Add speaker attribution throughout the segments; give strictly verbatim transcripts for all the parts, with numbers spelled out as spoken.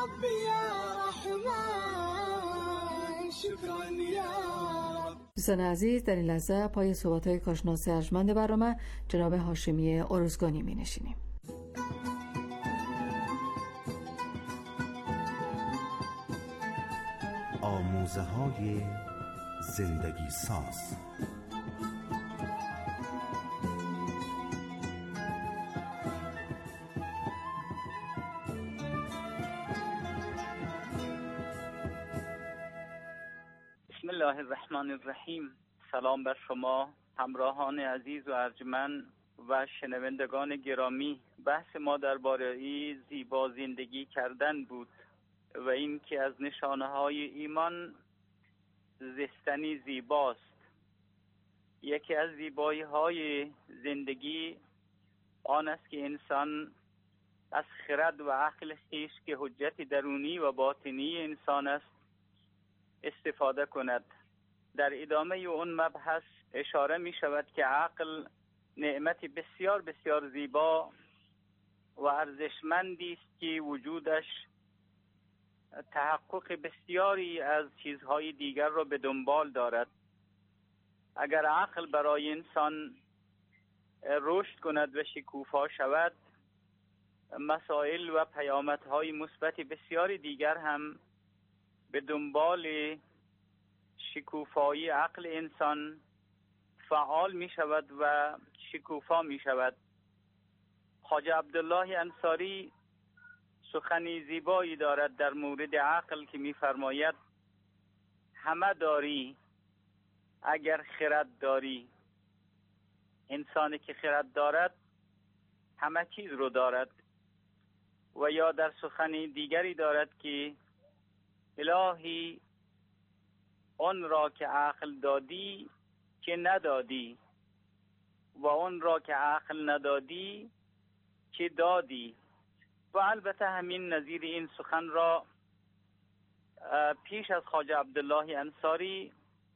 Speaker 1: ربي يا رحمن شكرا يا رب.
Speaker 2: دوستان عزیز، در این لحظه پای صحبت‌های کارشناس ارجمند برنامه جناب هاشمی ارزگانی می‌نشینیم.
Speaker 3: آموزه‌های زندگی ساز.
Speaker 4: بسم الله الرحمن الرحیم. سلام بر شما همراهان عزیز و ارجمند و شنوندگان گرامی. بحث ما درباره زیبا زندگی کردن بود و این که از نشانه های ایمان زیستنی زیباست. یکی از زیبایی های زندگی آن است که انسان از خرد و عقل خویش که حجت درونی و باطنی انسان است استفاده کند. در ادامه اون مبحث اشاره می شود که عقل نعمت بسیار بسیار زیبا و ارزشمندی است که وجودش تحقق بسیاری از چیزهای دیگر را به دنبال دارد. اگر عقل برای انسان رشد کند و شکوفا شود، مسائل و پیامدهای مثبت بسیاری دیگر هم به دنبال شکوفایی عقل انسان فعال می شود و شکوفا می شود. خواجه عبدالله انصاری سخنی زیبایی دارد در مورد عقل که می فرماید همه داری اگر خرد داری. انسانی که خرد دارد همه چیز رو دارد. و یا در سخنی دیگری دارد که الهی اون را که عقل دادی که ندادی و اون را که عقل ندادی که دادی. و البته همین نظیر این سخن را پیش از خواجه عبدالله انصاری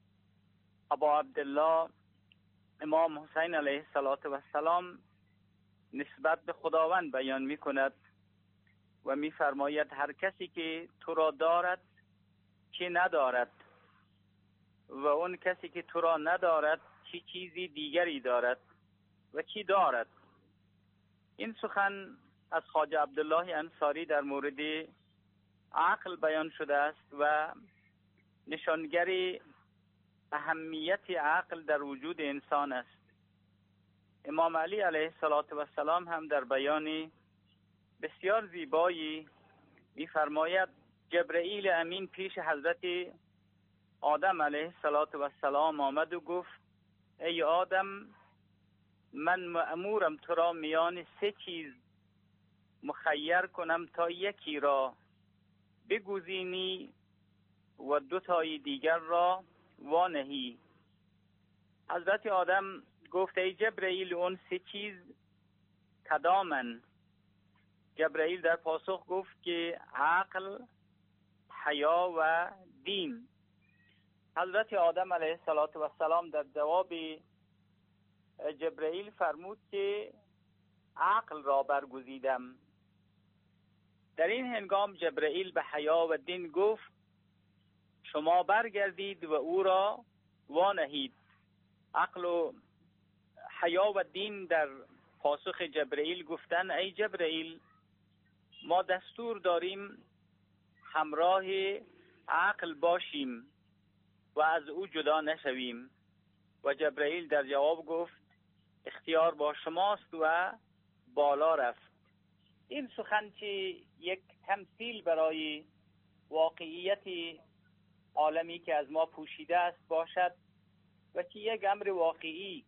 Speaker 4: ابا عبدالله امام حسین علیه السلام نسبت به خداوند بیان می کند و می فرماید هر کسی که تو را دارد که ندارد و اون کسی که تو را ندارد چی چیزی دیگری دارد و چی دارد. این سخن از خواجه عبدالله انصاری در مورد عقل بیان شده است و نشانگر اهمیت عقل در وجود انسان است. امام علی علیه السلام هم در بیان بسیار زیبایی می فرماید جبرئیل امین پیش حضرت آدم علیه السلام آمد و گفت ای آدم، من مأمورم تو را میان سه چیز مخیر کنم تا یکی را بگزینی و دو تای دیگر را وانهی. حضرت آدم گفت ای جبرئیل اون سه چیز کدامن؟ جبرئیل در پاسخ گفت که عقل، حیا و دین. حضرت آدم علیه السلام در جواب جبرئیل فرمود که عقل را برگزیدم. در این هنگام جبرئیل به حیا و دین گفت شما برگردید و او را وانهید. عقل و حیا و دین در پاسخ جبرئیل گفتن ای جبرئیل، ما دستور داریم همراه عقل باشیم و از او جدا نشویم. و جبرئیل در جواب گفت اختیار با شماست و بالا رفت. این سخن که یک تمثیل برای واقعیت عالمی که از ما پوشیده است باشد و که یک امر واقعی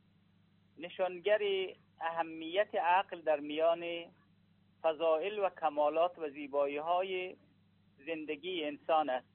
Speaker 4: نشانگر اهمیت عقل در میان فضائل و کمالات و زیبایی های زندگی انسان است.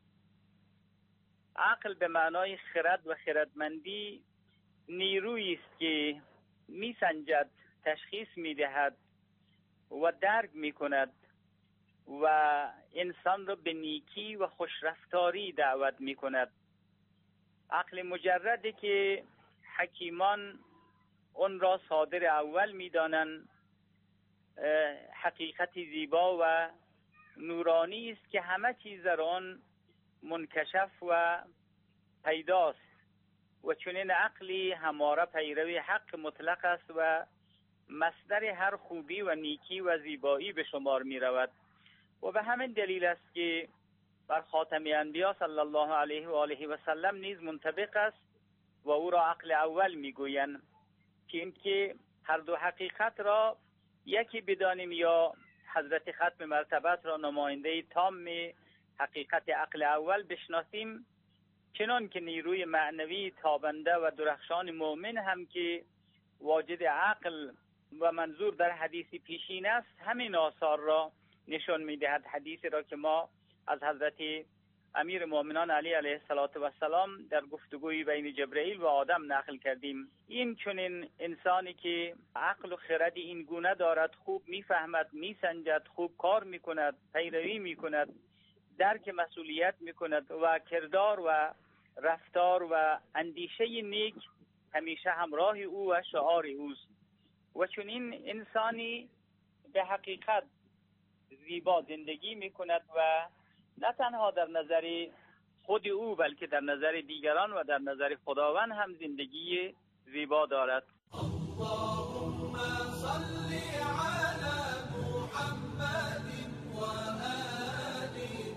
Speaker 4: عقل به معنای خرد و خردمندی نیرویی است که می سنجد، تشخیص می دهد و درک می کند و انسان را به نیکی و خوشرفتاری دعوت می کند. عقل مجردی که حکیمان اون را صادر اول می دانند، حقیقت زیبا و نورانی است که همه چیز در آن منکشف و پیداست و چنین عقلی هماره پیروی حق مطلق است و مصدر هر خوبی و نیکی و زیبایی به شمار می رود و به همین دلیل است که بر خاتم انبیا صلی الله علیه و آله و سلم نیز منطبق است و او را عقل اول می گویند که اینکه هر دو حقیقت را یکی بدانیم یا حضرت ختم مرتبت را نماینده تام حقیقت عقل اول بشناسیم، چنان که نیروی معنوی تابنده و درخشان مؤمن هم که واجد عقل و منظور در حدیث پیشین است همین آثار را نشان می‌دهد. حدیثی را که ما از حضرت امیر مؤمنان علی علیه السلام در گفتگوی بین جبرئیل و آدم نقل کردیم. این چنین انسانی که عقل و خرد این گونه دارد، خوب میفهمد، میسنجد، خوب کار میکند، پیروی میکند، درک مسئولیت میکند و کردار و رفتار و اندیشه نیک همیشه همراه او و شعار اوست و چنین انسانی به حقیقت زیبا زندگی میکند و نه تنها در نظر خود او بلکه در نظر دیگران و در نظر خداوند هم زندگی زیبا دارد.
Speaker 1: اللهم صل علی محمد و آل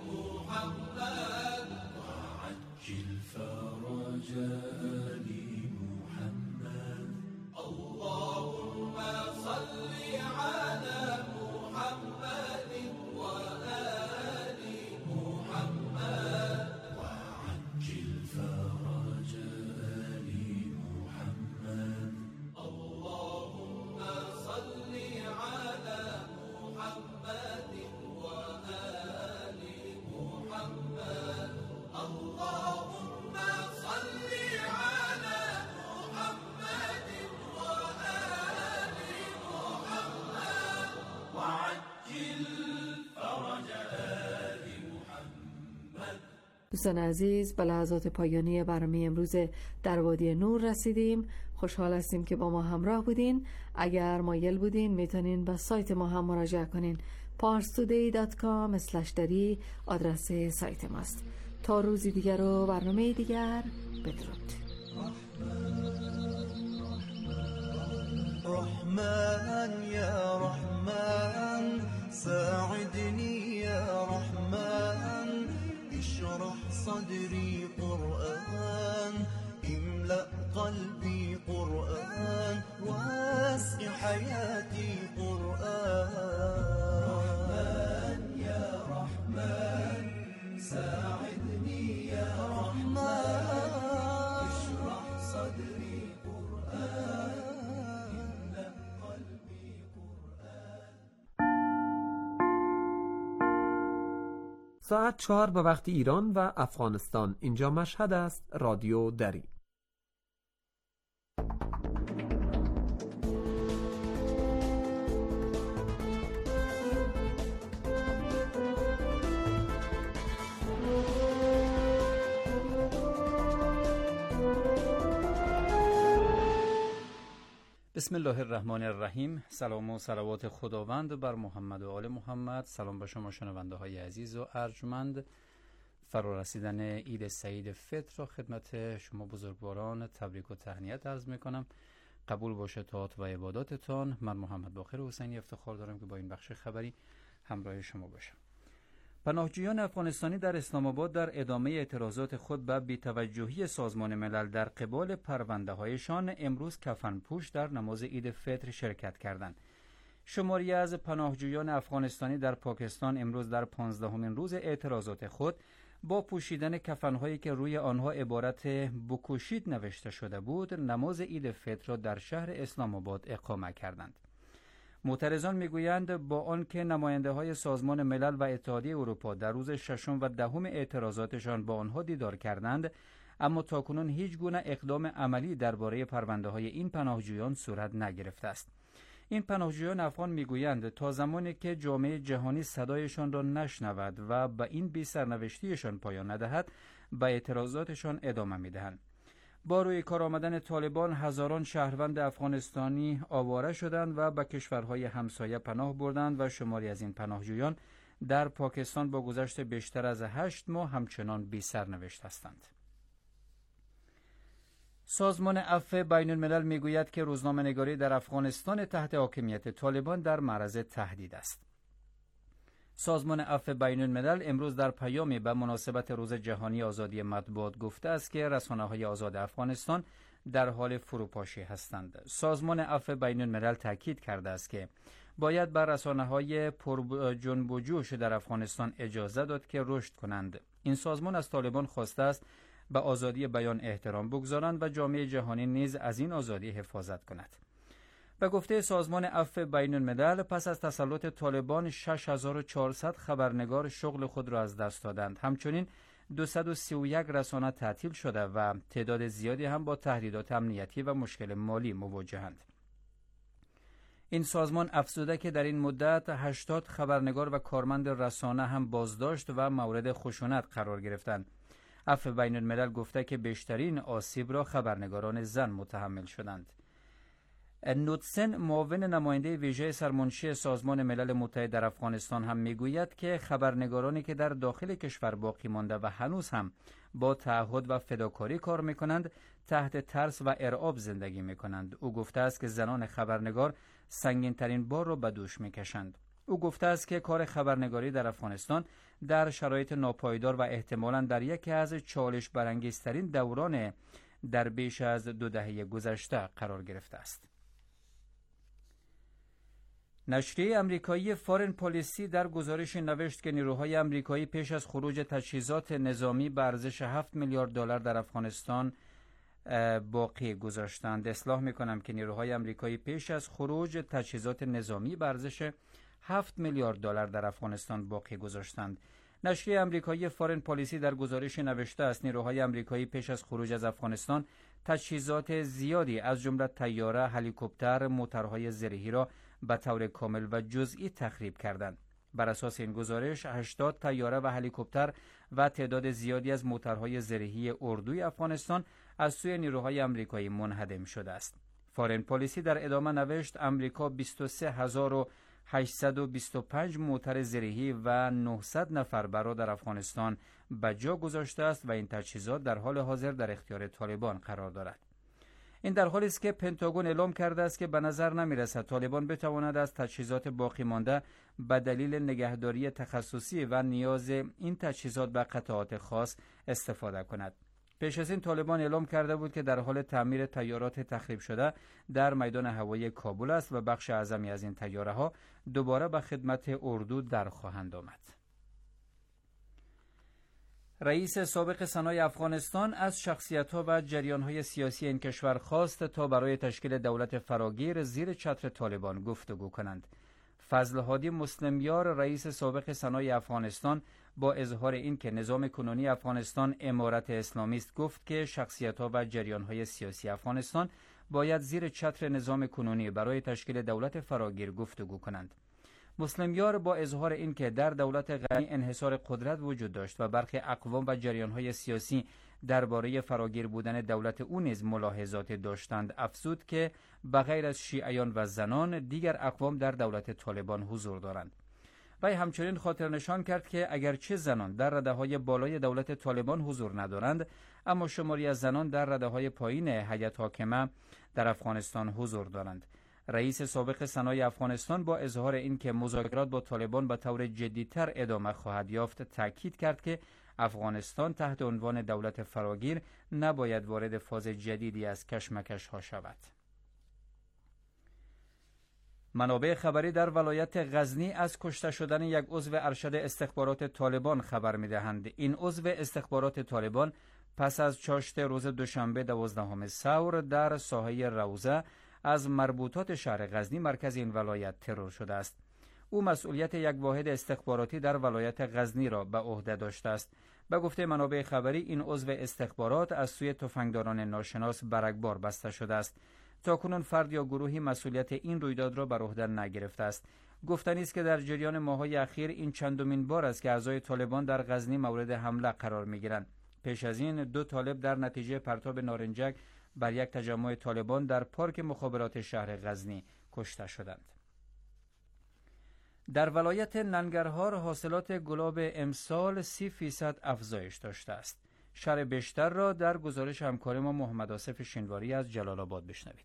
Speaker 1: محمد وعجل فرج آل محمد. اللهم صل علی محمد و آل محمد وعجل فرج آل محمد. اللهم صل على محمد وآل محمد. اللهم صل على محمد وآل محمد وعجل فرج آل محمد.
Speaker 2: دوستان عزیز، به لحظات پایانی برنامه امروز در وادی نور رسیدیم. خوشحال هستیم که با ما همراه بودین. اگر مایل بودین میتونین به سایت ما هم مراجعه کنین. پارس تودی دات کام اسلش دری آدرس سایت ماست. تا روزی دیگر و برنامه دیگر، بدرود.
Speaker 1: رحمن يا رحمن ساعدني يا رحمن اشرح صدري قرآن املأ قلبي قرآن واسع حياتي قرآن. رحمن يا رحمن ساعدني يا رحمن اشرح صدري قرآن املأ قلبي قرآن.
Speaker 5: ساعت چهار به وقت ایران و افغانستان. اینجا مشهد است. رادیو دری.
Speaker 6: بسم الله الرحمن الرحیم. سلام و صلوات خداوند بر محمد و آل محمد. سلام به شما شنونده های عزیز و ارجمند. فرا رسیدن عید سعید فطر را خدمت شما بزرگواران تبریک و تهنیت عرض می کنم. قبول باشه طاعات و عباداتتان. من محمد باقر حسینی افتخار دارم که با این بخش خبری همراه شما باشم. پناهجویان افغانستانی در اسلام آباد در ادامه اعتراضات خود به بی‌توجهی سازمان ملل در قبال پرونده هایشان امروز کفنپوش در نماز عید فطر شرکت کردند. شماری از پناهجویان افغانستانی در پاکستان امروز در پانزدهمین روز اعتراضات خود با پوشیدن کفنهایی که روی آنها عبارت بکوشید نوشته شده بود نماز عید فطر را در شهر اسلام آباد اقامه کردند. معترضان میگویند با آنکه نماینده های سازمان ملل و اتحادیه اروپا در روز ششم و دهم اعتراضاتشان با آنها دیدار کردند، اما تاکنون هیچ گونه اقدام عملی درباره پرونده های این پناهجویان صورت نگرفته است. این پناهجویان افغان میگویند تا زمانی که جامعه جهانی صدایشان را نشنود و به این بی سرنوشتیشان پایان ندهد به اعتراضاتشان ادامه میدهند. با روی کار آمدن طالبان هزاران شهروند افغانستانی آواره شدند و به کشورهای همسایه پناه بردند و شماری از این پناهجویان در پاکستان با گذشت بیشتر از هشت ماه همچنان بی سرنوشت هستند. سازمان عفو بین الملل میگوید که روزنامه‌نگاری در افغانستان تحت حاکمیت طالبان در معرض تهدید است. سازمان عفو بین الملل امروز در پیامی به مناسبت روز جهانی آزادی مطبوعات گفته است که رسانه‌های آزاد افغانستان در حال فروپاشی هستند. سازمان عفو بین الملل تاکید کرده است که باید بر رسانه‌های پر جنب و جوش در افغانستان اجازه داد که رشد کنند. این سازمان از طالبان خواسته است به آزادی بیان احترام بگذارند و جامعه جهانی نیز از این آزادی حفاظت کند. به گفته سازمان عفو بین الملل پس از تسلط طالبان شش هزار و چهارصد خبرنگار شغل خود را از دست دادند. همچنین دویست و سی و یک رسانه تعطیل شده و تعداد زیادی هم با تهدیدات امنیتی و مشکل مالی مواجهند. این سازمان افزوده که در این مدت هشتاد خبرنگار و کارمند رسانه هم بازداشت و مورد خشونت قرار گرفتند. عفو بین الملل گفته که بیشترین آسیب را خبرنگاران زن متحمل شدند. نوتسن معاون نماینده ویژه سرمنشی سازمان ملل متحد در افغانستان هم میگوید که خبرنگارانی که در داخل کشور باقی مانده و هنوز هم با تعهد و فداکاری کار میکنند تحت ترس و ارعاب زندگی میکنند. او گفته است که زنان خبرنگار سنگین ترین بار را به دوش میکشند. او گفته است که کار خبرنگاری در افغانستان در شرایط ناپایدار و احتمالاً در یکی از چالش برانگیزترین دوران در بیش از دو دهه گذشته قرار گرفته است. نشریه امریکایی فارن پالیسی در گزارش نوشت که نیروهای امریکایی پیش از خروج تجهیزات نظامی به ارزش هفت میلیارد دلار در افغانستان باقی گذاشتند. اصلاح میکنم که نیروهای امریکایی پیش از خروج تجهیزات نظامی به ارزش هفت میلیارد دلار در افغانستان باقی گذاشتند. نشریه امریکایی فارن پالیسی در گزارش نوشته است نیروهای امریکایی پیش از خروج از افغانستان تجهیزات زیادی از جمله طیاره، هلیکوپتر، موتورهای زرهی را به طور کامل و جزئی تخریب کردند. بر اساس این گزارش هشتاد طیاره و هلیکوپتر و تعداد زیادی از موتورهای زرهی اردوی افغانستان از سوی نیروهای امریکایی منهدم شده است. فارن پالیسی در ادامه نوشت امریکا بیست و سه هزار و هشتصد و بیست و پنج موتور زرهی و نهصد نفر برا در افغانستان به جا گذاشته است و این تجهیزات در حال حاضر در اختیار طالبان قرار دارد. این در حالی است که پنتاگون اعلام کرده است که به نظر نمی‌رسد طالبان بتواند از تجهیزات باقی مانده به دلیل نگهداری تخصصی و نیاز این تجهیزات به قطعات خاص استفاده کند. پیش از این طالبان اعلام کرده بود که در حال تعمیر طیارات تخریب شده در میدان هوایی کابل است و بخش اعظمی از این طیاره‌ها دوباره به خدمت اردو در خواهند آمد. رئیس سابق سنای افغانستان از شخصیت‌ها و جریان‌های سیاسی این کشور خواست تا برای تشکیل دولت فراگیر زیر چتر طالبان گفتگو کنند. فضل هادی مسلمیار رئیس سابق سنای افغانستان با اظهار این که نظام کنونی افغانستان امارت اسلامی است گفت که شخصیت‌ها و جریان‌های سیاسی افغانستان باید زیر چتر نظام کنونی برای تشکیل دولت فراگیر گفتگو کنند. مسلمیار با اظهار این که در دولت غنی انحصار قدرت وجود داشت و برخی اقوام و جریان‌های سیاسی درباره فراگیر بودن دولت او نیز ملاحظات داشتند افزود که بغیر از شیعیان و زنان دیگر اقوام در دولت طالبان حضور دارند. وی همچنین خاطر نشان کرد که اگرچه زنان در رده‌های بالای دولت طالبان حضور ندارند اما شماری از زنان در رده‌های پایین هیئت حاکمه در افغانستان حضور دارند. رئیس سابق سنای افغانستان با اظهار این که مذاکرات با طالبان به طور جدی‌تر ادامه خواهد یافت تاکید کرد که افغانستان تحت عنوان دولت فراگیر نباید وارد فاز جدیدی از کشمکش ها شود. منابع خبری در ولایت غزنی از کشته شدن یک عضو ارشد استخبارات طالبان خبر می‌دهند. این عضو استخبارات طالبان پس از چاشت روز دوشنبه دوازدهم ثور در ساحه روضه از مربوطات شهر غزنی مرکز این ولایت ترور شده است. او مسئولیت یک واحد استخباراتی در ولایت غزنی را به عهده داشته است. به گفته منابع خبری این عضو استخبارات از سوی تفنگداران ناشناس برگبار بسته شده است. تاکنون فرد یا گروهی مسئولیت این رویداد را بر عهده نگرفته است. گفتنی است که در جریان ماه‌های اخیر این چندمین بار است که اعضای طالبان در غزنی مورد حمله قرار می‌گیرند. پیش از این دو طالب در نتیجه پرتاب نارنجک بر یک تجمع طالبان در پارک مخابرات شهر غزنی کشته شدند. در ولایت ننگرهار حاصلات گلاب امسال سی فیصد افزایش داشته است. شرح بیشتر را در گزارش همکار ما محمد آصف شینواری از جلال آباد بشنوید.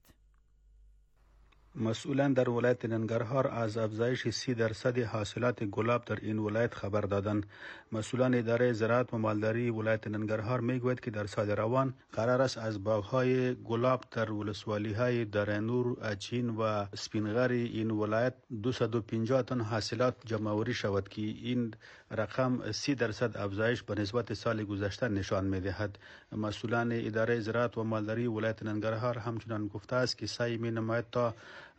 Speaker 7: مسئولان در ولایت ننگرهار از افزایش سی درصد حاصلات گلاب در این ولایت خبر دادند. مسئولان اداره زراعت و مالداری ولایت ننگرهار میگوید که در سال روان قرار است از باغهای گلاب در ولسوالی‌های دارنور، اچین و سپینغر این ولایت دویست و پنجاه تن حاصلات جمع‌آوری شود که این رقم سی درصد افزایش به نسبت سال گذشته نشان می‌دهد. مسئولان اداره زراعت و مالداری ولایت ننگرهار همچنان گفته است که سعی می‌نماید تا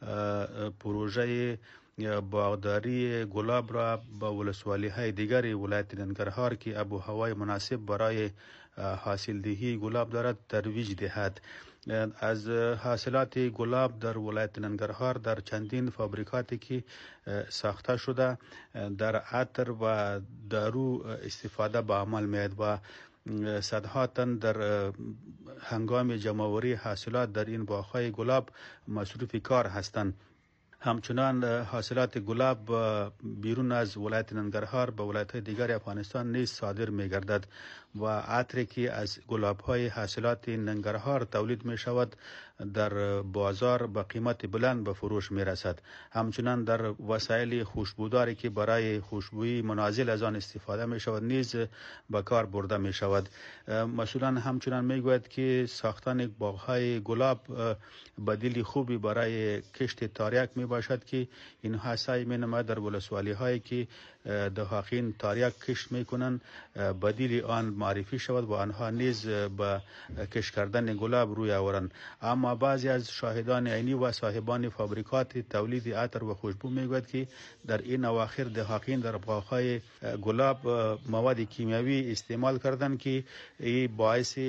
Speaker 7: پروژه باغداری گلاب را با ولسوالی های دیگر ولایت ننگرهار که آب و هوای مناسب برای حاصل دهی گلاب دارد ترویج دهد. از حاصلات گلاب در ولایت ننگرهار در چندین فابریکاتی که ساخته شده در عطر و دارو استفاده به عمل میاد و صدها تن در هنگام جمع‌آوری حاصلات در این باغ‌های گلاب مصروف کار هستند. همچنان حاصلات گلاب بیرون از ولایت ننگرهار به ولایت‌های دیگر افغانستان نیز صادر می‌گردد و عطری که از گلاب‌های حاصلات ننگرهار تولید می‌شود در بازار به قیمت بلند به فروش می‌رسد. همچنان در وسایل خوشبوداری که برای خوشبویی منازل از آن استفاده می‌شود نیز به کار برده می‌شود. مسئولان همچنان می‌گویند که ساختن باغ‌های گلاب بدیل خوبی برای کشت تاریک میباشد که اینها سعی می‌نماید در ولسوالی‌هایی که دهاقین تاریک کشت میکنند بدیل آن معرفی شود و آنها نیز به کشت کردن گلاب روی آورند. اما بعضی از شاهدان عینی و صاحبان فابریکات تولید عطر و خوشبو میگوید که در این اواخر دهاقین در باغ‌های گلاب مواد کیمیاوی استعمال کردند که این باعث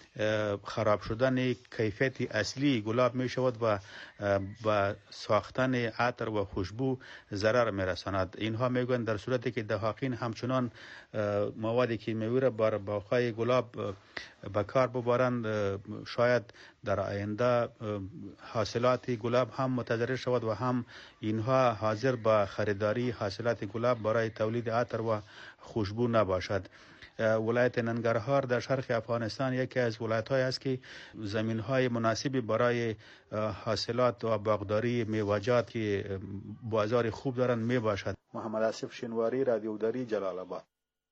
Speaker 7: خراب شدن کیفیت اصلی گلاب می شود و با ساختن عطر و خوشبو ضرر می رساند. اینها می گویند در صورتی که دهاقین همچنان مواد کیمیاوی را بر باغ‌های گلاب به کار ببرند شاید در آینده حاصلات گلاب هم متضرر شود و هم اینها حاضر به خریداری حاصلات گلاب برای تولید عطر و خوشبو نباشد. ولایت ننگرهار در شرق افغانستان یکی از ولایت‌های است که زمین‌های مناسبی برای حاصلات و باغداری میوه‌جات که بازار خوب دارند میباشد. محمد آصف شینواری، رادیو دری، جلال آباد.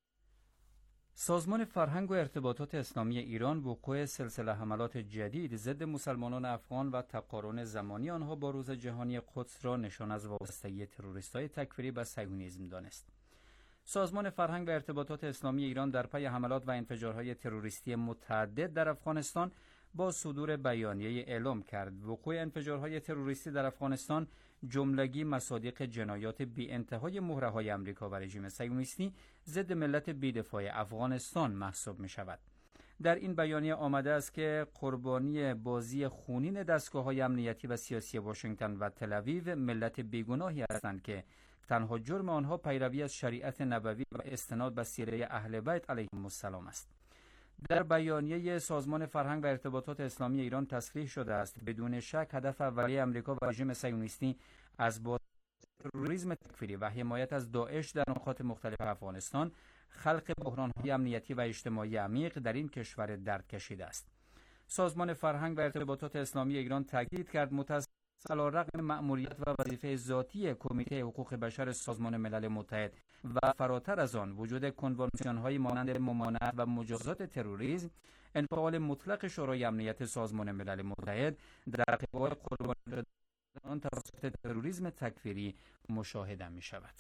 Speaker 6: سازمان فرهنگ و ارتباطات اسلامی ایران وقوع سلسله حملات جدید ضد مسلمانان افغان و تقارن زمانی آنها با روز جهانی قدس را نشان از وابستگی تروریست‌های تکفیری به صهیونیسم دانست. سازمان فرهنگ و ارتباطات اسلامی ایران در پی حملات و انفجارهای تروریستی متعدد در افغانستان با صدور بیانیه اعلام کرد وقوع انفجارهای تروریستی در افغانستان جملگی مصادیق جنایات بی انتهای مهره‌های آمریکا و رژیم صهیونیستی ضد ملت بی‌دفاع افغانستان محسوب می شود. در این بیانیه آمده است که قربانی بازی خونین دستگاه‌های امنیتی و سیاسی واشنگتن و تل‌آویو ملت بیگناهی هستند که تنها جرم آنها پیروی از شریعت نبوی و استناد به سیره اهل بیت علیهم السلام است. در بیانیه سازمان فرهنگ و ارتباطات اسلامی ایران تصریح شده است بدون شک هدف اولیه آمریکا و رژیم صهیونیستی از با تروریسم تکفیری و حمایت از داعش در نقاط مختلف افغانستان خلق بحران‌های امنیتی و اجتماعی عمیق در این کشور درد کشیده است. سازمان فرهنگ و ارتباطات اسلامی ایران تاکید کرد متأسفانه علیرغم مأموریت و وظیفه ذاتی کمیته حقوق بشر سازمان ملل متحد و فراتر از آن وجود کنوانسیون‌های مانند ممانعت و مجازات تروریسم، انفعال مطلق شورای امنیت سازمان ملل متحد در قبال قربانیان توسط تروریسم تکفیری مشاهده می شود.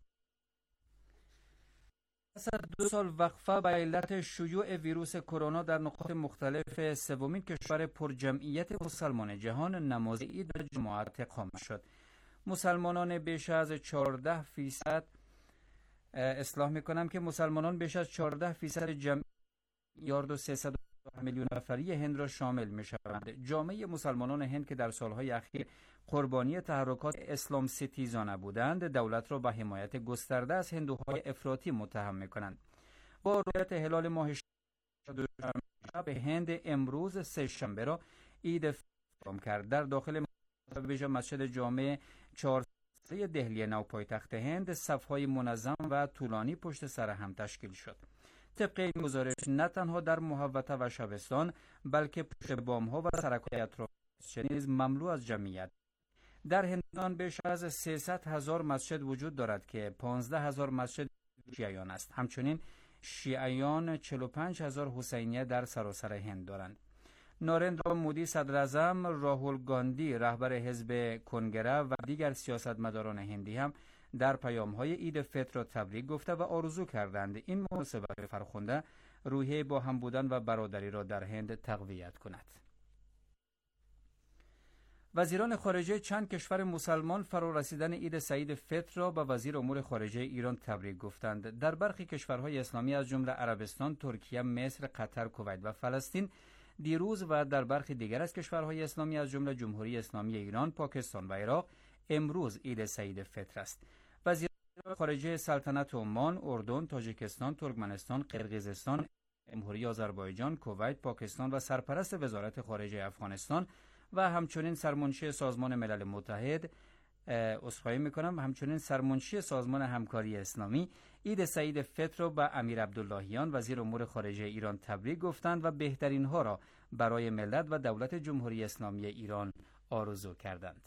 Speaker 6: پس از دو سال وقفه به علت شیوع ویروس کرونا در نقاط مختلف سومین کشور پرجمعیت مسلمان جهان نماز عید در جماعت اقامه شد. مسلمانان بیش از چهارده فیصد اصلاح میکنم که مسلمانان بیش از چهارده فیصد جمعیت یارد و سیصد میلیون نفری هند را شامل می شوند. جامعه مسلمانان هند که در سالهای اخیر قربانی تحرکات اسلام ستیزانه بودند، دولت را به حمایت گسترده از هندوهای افراطی متهم می کنند. با رؤیت هلال ماه شب هند امروز سه شنبه را عید فطر کرد. در داخل مسجد جامع چهارصد دهلی نو پایتخت هند صف‌های منظم و طولانی پشت سر هم تشکیل شد. طبق این گزارش نه تنها در محوطه و شبستان بلکه پشت بام‌ها و سرک‌های اطراف نیز مملو از جمعیت. در هندوستان بیش از سیصد هزار مسجد وجود دارد که پانزده هزار مسجد شیعیان است. همچنین شیعیان چهل و پنج هزار حسینیه در سراسر هند دارند. نارندرا مودی صدر اعظم، راهول گاندی رهبر حزب کنگره و دیگر سیاستمداران هندی هم در پیام‌های عید فطر را تبریک گفته و آرزو کردند این مناسبت فرخنده روحیه با هم بودن و برادری را در هند تقویت کند. وزیران خارجه چند کشور مسلمان فرا رسیدن عید سعید فطر را به وزیر امور خارجه ایران تبریک گفتند. در برخی کشورهای اسلامی از جمله عربستان، ترکیه، مصر، قطر، کویت و فلسطین دیروز و در برخی دیگر از کشورهای اسلامی از جمله جمهوری اسلامی ایران، پاکستان و عراق امروز عید سعید فطر است. وزیران خارجه سلطنت عمان، اردن، تاجیکستان، ترکمنستان، قرقیزستان، جمهوری آذربایجان، کویت، پاکستان و سرپرست وزارت خارجه افغانستان و همچنین سرمنشی سازمان ملل متحد عذرخواهی میکنم همچنین سرمنشی سازمان همکاری اسلامی عید سعید فطر را به امیر عبداللهیان وزیر امور خارجه ایران تبریک گفتند و بهترین ها را برای ملت و دولت جمهوری اسلامی ایران آرزو کردند.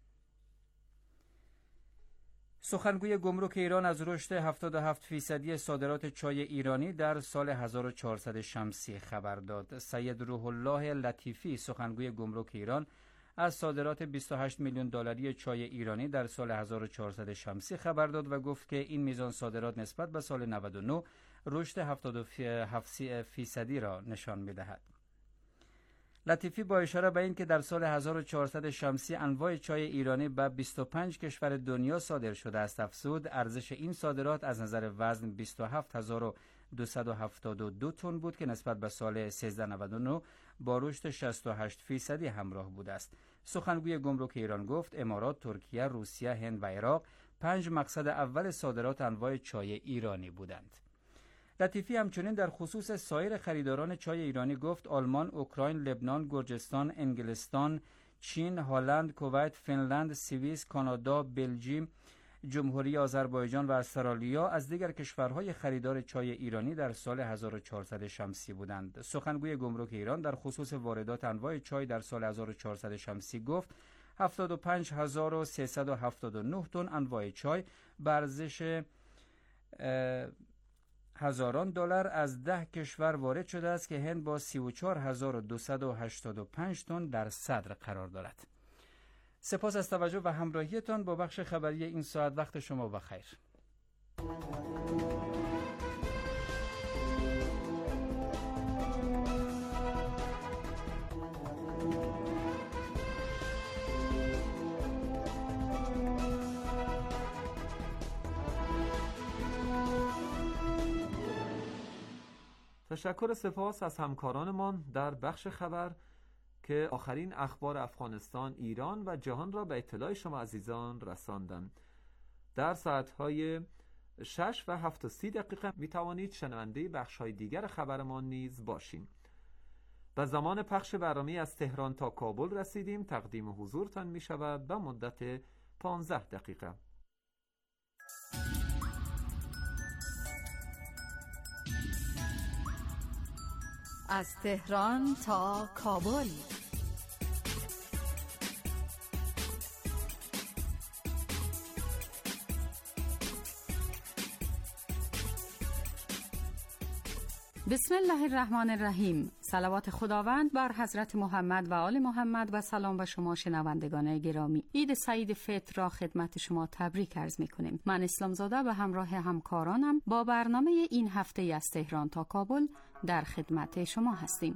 Speaker 6: سخنگوی گمرک ایران از رشد هفتاد و هفت فیصدی صادرات چای ایرانی در سال هزار و چهارصد شمسی خبر داد. سید روح الله لطیفی سخنگوی گمرک ایران از صادرات بیست و هشت میلیون دلاری چای ایرانی در سال هزار و چهارصد شمسی خبر داد و گفت که این میزان صادرات نسبت به سال نود و نه رشد هفتاد و هفت فیصدی را نشان می‌دهد. لطیفی با اشاره به این که در سال هزار و چهارصد شمسی انواع چای ایرانی به بیست و پنج کشور دنیا صادر شده است افزود ارزش این صادرات از نظر وزن بیست و هفت هزار و دویست و هفتاد و دو تن بود که نسبت به سال سیزده نود و نه با رشد شصت و هشت فیصدی همراه بوده است. سخنگوی گمرک ایران گفت امارات، ترکیه، روسیه، هند و عراق پنج مقصد اول صادرات انواع چای ایرانی بودند. لطیفی همچنین در خصوص سایر خریداران چای ایرانی گفت آلمان، اوکراین، لبنان، گرجستان، انگلستان، چین، هلند، کویت، فنلند، سوئیس، کانادا، بلژیم، جمهوری آذربایجان و استرالیا از دیگر کشورهای خریدار چای ایرانی در سال هزار و چهارصد شمسی بودند. سخنگوی گمرک ایران در خصوص واردات انواع چای در سال هزار و چهارصد شمسی گفت هفتاد و پنج هزار و سیصد و هفتاد و نه تن انواع چای به ارزش هزاران دلار از ده کشور وارد شده است که هند با سی و چهار هزار و دویست و هشتاد و پنج تن در صدر قرار دارد. سپاس از توجه و همراهیتان با بخش خبری این ساعت. وقت شما بخیر.
Speaker 5: تشکر و سپاس از همکارانمان در بخش خبر که آخرین اخبار افغانستان، ایران و جهان را به اطلاع شما عزیزان رساندند. در ساعتهای شش و هفت و سی دقیقه می توانید شنونده بخش‌های دیگر خبرمان نیز باشیم. به زمان پخش برنامه از تهران تا کابل رسیدیم. تقدیم حضورتان می شود به مدت پانزده دقیقه.
Speaker 2: از تهران تا کابل.
Speaker 8: بسم الله الرحمن الرحیم. صلوات خداوند بر حضرت محمد و آل محمد و سلام به شما شنوندگان گرامی. عید سعید فطر را خدمت شما تبریک عرض می‌کنیم. من اسلام زاده به همراه همکارانم با برنامه این هفته از تهران تا کابل در خدمت شما هستیم.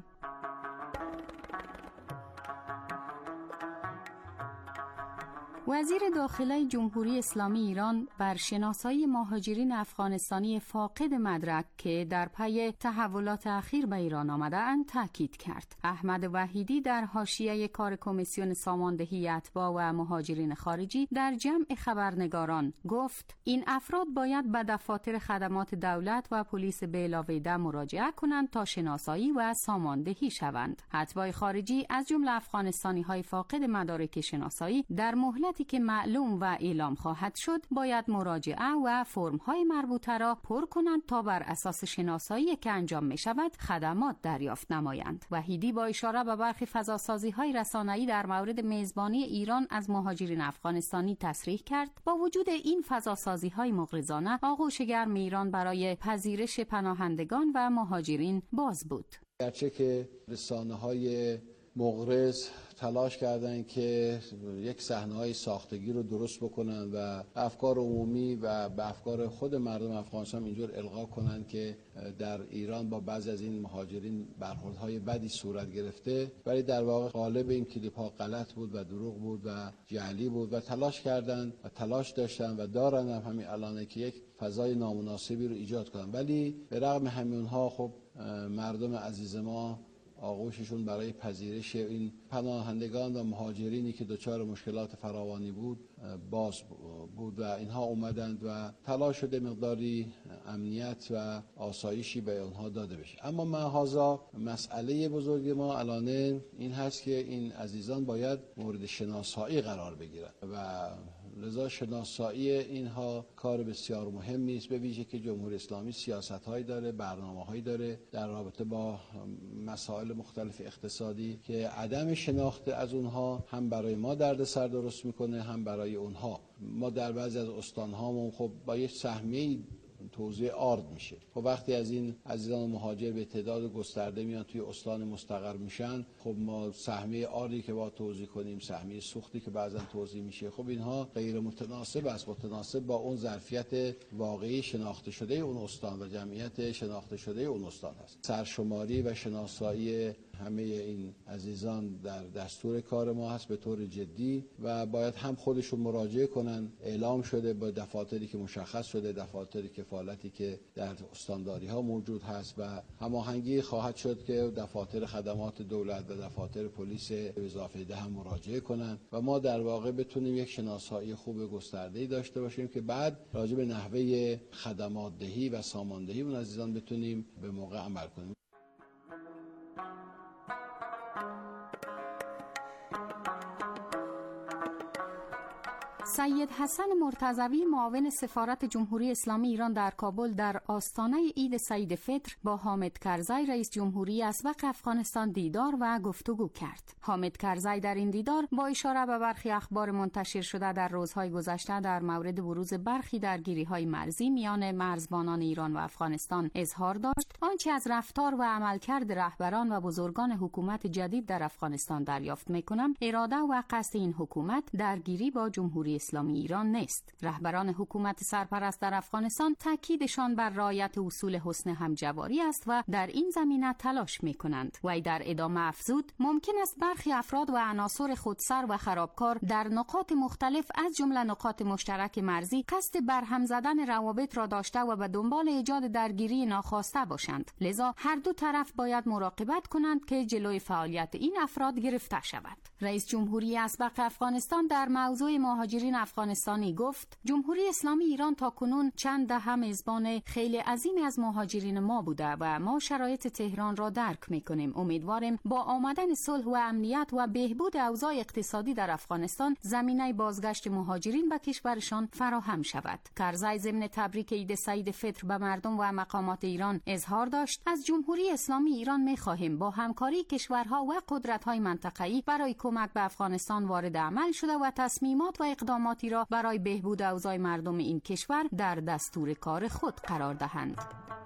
Speaker 8: وزیر داخله جمهوری اسلامی ایران بر شناسایی مهاجرین افغانستانی فاقد مدرک که در پی تحولات اخیر به ایران آمده‌اند تاکید کرد. احمد وحیدی در حاشیه کار کمیسیون ساماندهی اتباع و مهاجرین خارجی در جمع خبرنگاران گفت این افراد باید به دفاتر خدمات دولت و پلیس به علاوه ده مراجعه کنند تا شناسایی و ساماندهی شوند. اتباع خارجی از جمله افغانستانی‌های فاقد مدارک شناسایی در مهلت مدتی که معلوم و اعلام خواهد شد باید مراجعه و فرم‌های مربوطه را پر کنند تا بر اساس شناسایی که انجام می شود خدمات دریافت نمایند. وحیدی با اشاره به برخی فضاسازی‌های رسانه‌ای در مورد میزبانی ایران از مهاجرین افغانستانی تصریح کرد با وجود این فضاسازی‌های مغرضانه آغوش گرم ایران برای پذیرش پناهندگان و مهاجرین باز بود.
Speaker 9: گرچه که رسانه‌های مغرض تلاش کردن که یک صحنه‌های ساختگی رو درست بکنن و افکار عمومی و به افکار خود مردم افغانستان اینجور القا کنن که در ایران با بعضی از این مهاجرین برخوردهای بدی صورت گرفته، ولی در واقع غالب این کلیپ‌ها غلط بود و دروغ بود و جعلی بود و تلاش کردن و تلاش داشتن و دارن هم همین الانه که یک فضای نامناسبی رو ایجاد کنن. ولی به رغم همینها خب مردم عزیز ما آغوششون برای پذیرش این پناهندگان و مهاجرینی که دچار مشکلات فراوانی بود باز بود و اینها اومدند و تلاش شده مقداری امنیت و آسایشی به اونها داده بشه. اما مهازا مسئله بزرگ ما الان این هست که این عزیزان باید مورد شناسایی قرار بگیرن و لذا شناسایی اینها کار بسیار مهمی است، به ویژه که جمهوری اسلامی سیاست‌هایی داره، برنامه‌هایی داره در رابطه با مسائل مختلف اقتصادی که عدم شناخت از اونها هم برای ما دردسر درست میکنه هم برای اونها. ما در بعضی از استان‌هامون خب با یک سهمیه توزیع آرد میشه. خب وقتی از این عزیزان مهاجر به تعداد گسترده میان توی استان مستقر میشن، خب ما سهمیه آردی که با توزیع کنیم، سهمیه سوختی که بعضا توزیع میشه، خب اینها غیر متناسب است، متناسب با اون ظرفیت واقعی شناخته شده اون استان و جمعیت شناخته شده اون استان هست. سرشماری و شناسایی همه این عزیزان در دستور کار ما هست به طور جدی و باید هم خودشون مراجعه کنن. اعلام شده با دفاتری که مشخص شده، دفاتری کفالتی که در استانداری ها موجود هست و هماهنگی خواهد شد که دفاتر خدمات دولت و دفاتر پلیس اضافه ده هم مراجعه کنن و ما در واقع بتونیم یک شناسایی خوب گسترده‌ای داشته باشیم که بعد راجع به نحوه خدمات دهی و ساماندهی اون عزیزان بتونیم به موقع عمل کنیم.
Speaker 8: سید حسن مرتضوی معاون سفارت جمهوری اسلامی ایران در کابل در آستانه عید سعید فطر با حامد کرزی رئیس جمهوری اسبق افغانستان دیدار و گفتگو کرد. حامد کرزی در این دیدار با اشاره به برخی اخبار منتشر شده در روزهای گذشته در مورد بروز برخی درگیری‌های مرزی میان مرزبانان ایران و افغانستان اظهار داشت آنچه از رفتار و عملکرد رهبران و بزرگان حکومت جدید در افغانستان دریافت می‌کنم اراده و قصد این حکومت درگیری با جمهوری اسلامی ایران نیست. رهبران حکومت سرپرست در افغانستان تاکیدشان بر رعایت اصول حسن همجواری است و در این زمینه تلاش می‌کنند. و در ادامه افزود ممکن است برخی افراد و عناصر خودسر و خرابکار در نقاط مختلف از جمله نقاط مشترک مرزی قصد برهم زدن روابط را داشته و به دنبال ایجاد درگیری ناخواسته باشند. لذا هر دو طرف باید مراقبت کنند که جلوی فعالیت این افراد گرفته شود. رئیس جمهوری اسبق افغانستان در موضوع مهاجرین افغانستانی گفت جمهوری اسلامی ایران تاکنون چند دهه میزبان خیلی عظیمی از مهاجرین ما بوده و ما شرایط تهران را درک میکنیم. امیدواریم با آمدن صلح و امنیت و بهبود اوضاع اقتصادی در افغانستان زمینه بازگشت مهاجرین به کشورشان فراهم شود. کرزی ضمن تبریک عید سعید فطر به مردم و مقامات ایران اظهار داشت از جمهوری اسلامی ایران میخواهیم با همکاری کشورها و قدرت‌های منطقه‌ای برای کمک به افغانستان وارد عمل شده و تصمیمات و اقداماتی را برای بهبود اوضاع مردم این کشور در دستور کار خود قرار دهند.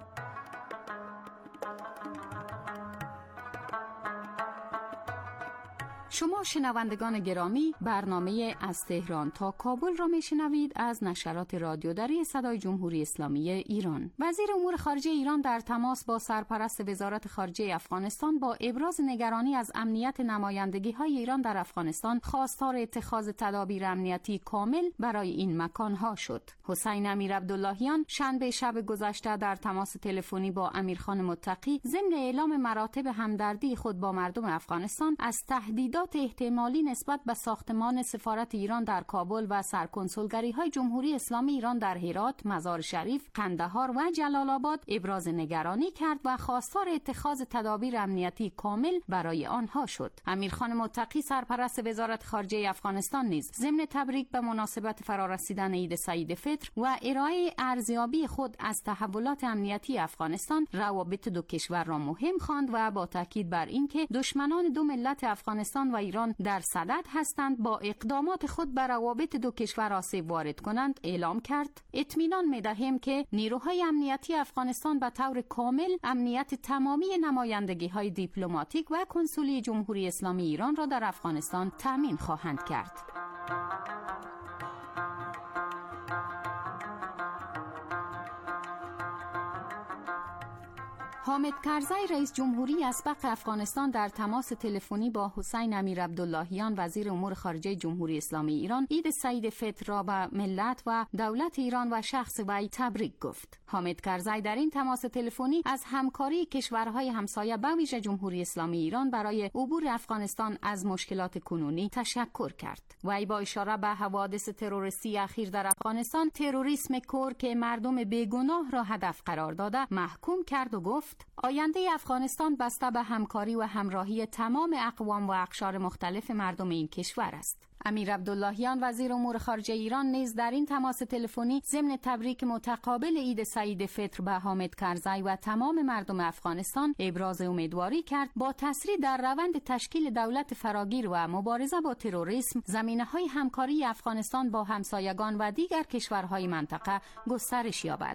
Speaker 8: شما شنوندگان گرامی برنامه از تهران تا کابل را میشنوید از نشرات رادیو دری صدای جمهوری اسلامی ایران. وزیر امور خارجه ایران در تماس با سرپرست وزارت خارجه افغانستان با ابراز نگرانی از امنیت نمایندگی‌های ایران در افغانستان خواستار اتخاذ تدابیر امنیتی کامل برای این مکان‌ها شد. حسین امیر عبداللهیان شنبه شب گذشته در تماس تلفنی با امیرخان متقی ضمن اعلام مراتب همدردی خود با مردم افغانستان از تهدیدات تهدیدات احتمالی نسبت به ساختمان سفارت ایران در کابل و سرکنسولگری‌های جمهوری اسلامی ایران در هرات، مزار شریف، قندهار و جلال آباد ابراز نگرانی کرد و خواستار اتخاذ تدابیر امنیتی کامل برای آنها شد. امیرخان متقی سرپرست وزارت خارجه افغانستان نیز ضمن تبریک به مناسبت فرارسیدن عید سعید فطر و ارائه ارزیابی خود از تحولات امنیتی افغانستان روابط دو کشور را مهم خواند و با تاکید بر اینکه دشمنان دو ملت افغانستان و ایران در صدد هستند با اقدامات خود بر روابط دو کشور آسیب وارد کنند اعلام کرد: اطمینان می‌دهیم که نیروهای امنیتی افغانستان به طور کامل امنیت تمامی نمایندگی‌های دیپلماتیک و کنسولی جمهوری اسلامی ایران را در افغانستان تأمین خواهند کرد. حامد کرزی رئیس جمهوری اسبق افغانستان در تماس تلفنی با حسین امیر عبداللهیان وزیر امور خارجه جمهوری اسلامی ایران عید سعید فطر را به ملت و دولت ایران و شخص وی تبریک گفت. حامد کرزی در این تماس تلفنی از همکاری کشورهای همسایه به ویژه جمهوری اسلامی ایران برای عبور افغانستان از مشکلات کنونی تشکر کرد. وی با اشاره به حوادث تروریستی اخیر در افغانستان تروریسم کور که مردم بیگناه را هدف قرار داده محکوم کرد و گفت: آینده افغانستان بسته به همکاری و همراهی تمام اقوام و اقشار مختلف مردم این کشور است. امیر عبداللهیان وزیر امور خارجه ایران نیز در این تماس تلفنی ضمن تبریک متقابل عید سعید فطر به حامد کرزی و تمام مردم افغانستان ابراز امیدواری کرد با تسریع در روند تشکیل دولت فراگیر و مبارزه با تروریسم زمینه‌های همکاری افغانستان با همسایگان و دیگر کشورهای منطقه گسترش یابد.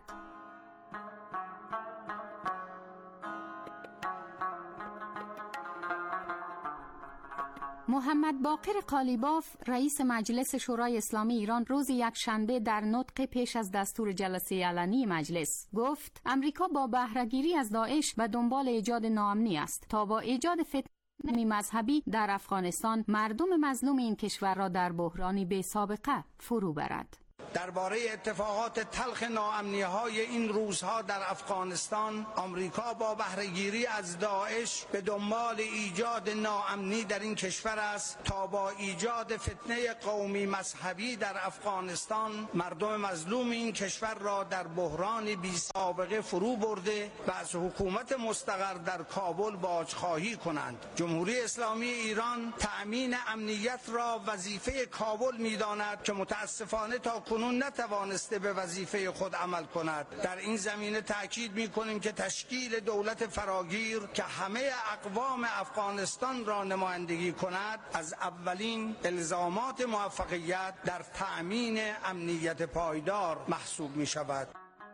Speaker 8: محمد باقر قالیباف رئیس مجلس شورای اسلامی ایران روز یکشنبه در نطق پیش از دستور جلسه علنی مجلس گفت: امریکا با بهره‌گیری از داعش به دنبال ایجاد ناامنی است تا با ایجاد فتنه مذهبی در افغانستان مردم مظلوم این کشور را در بحرانی بی سابقه فرو برد.
Speaker 10: درباره اتفاقات تلخ ناامنی‌های این روزها در افغانستان، آمریکا با بهره‌گیری از داعش به دنبال ایجاد ناامنی در این کشور است تا با ایجاد فتنه قومی مذهبی در افغانستان مردم مظلوم این کشور را در بحران بی سابقه فرو برده و از حکومت مستقر در کابل باجخواهی کنند. جمهوری اسلامی ایران تأمین امنیت را وظیفه کابل می‌داند که متأسفانه تا کنون نتوانسته به وظیفه خود عمل کند. در این زمینه تاکید می‌کنیم که تشکیل دولت فراگیر که همه اقوام افغانستان را نمایندگی کند از اولین الزامات موفقیت در تأمین امنیت پایدار محسوب می‌شود.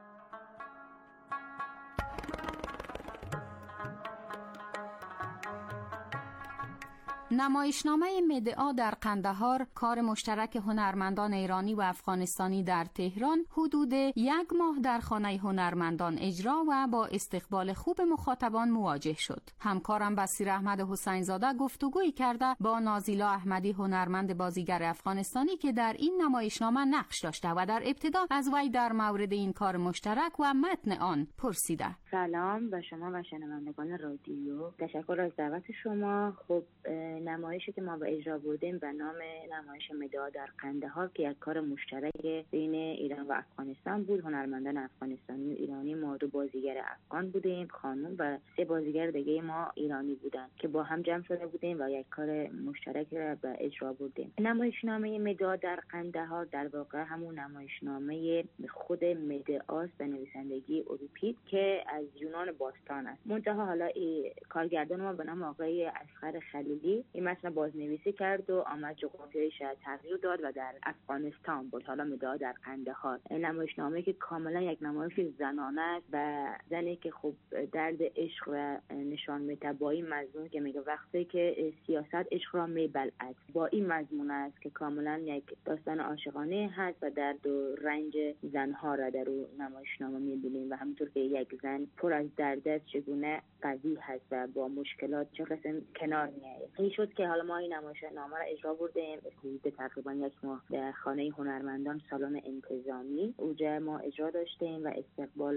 Speaker 8: نمایشنامه مدعا در قندهار، کار مشترک هنرمندان ایرانی و افغانستانی در تهران، حدود یک ماه در خانه هنرمندان اجرا و با استقبال خوب مخاطبان مواجه شد. همکارم بصیر احمد حسین زاده گفتگویی کرده با نازیلا احمدی، هنرمند بازیگر افغانستانی که در این نمایشنامه نقش داشته و در ابتدا از وی در مورد این کار مشترک و متن آن پرسیده.
Speaker 11: سلام به شما و شنوندگان رادیو، تشکر از دعوت شما. خب نمایشی که ما به اجرا بردیم به نام نمایش مدعا در قندهار که یک کار مشترک بین ایران و افغانستان بود. هنرمندان افغانستانی و ایرانی، ما دو بازیگر افغان بودیم، خانم و سه بازیگر دیگه ما ایرانی بودن که با هم جمع شده بودیم و یک کار مشترک را به اجرا بردیم. نمایشنامه مدعا در قندهار در واقع همون نمایشنامه خود مدعاست به نویسندگی اروپی که از یونان باستان است. منتها حالا کارگردان ما به نام آقای اصغر خلیلی این متن بازنویسی کرد و آمد جغرافیایش تغییر داد و در افغانستان بود. حالا مدعا در قندهار، نمایشنامه که کاملا یک نمایش زنانه است و زنی که خب درد عشق و نشان میده با این مضمون که میگه وقتی که سیاست عشق را میبلعد، با این مضمون است که کاملا یک داستان عاشقانه هست و درد و رنج زنها را در اون نمایشنامه میبینیم و همونطور که یک زن پر از درد است چگونه قوی هست و با مشکلات چه قسم کنار میاد. این شد که حالا ما این نمایشنامه را اجرا بردیم حدود تقریبا یک ماه در خانه هنرمندان سالن انتظامی. اونجا ما اجرا داشتیم و استقبالا استقبال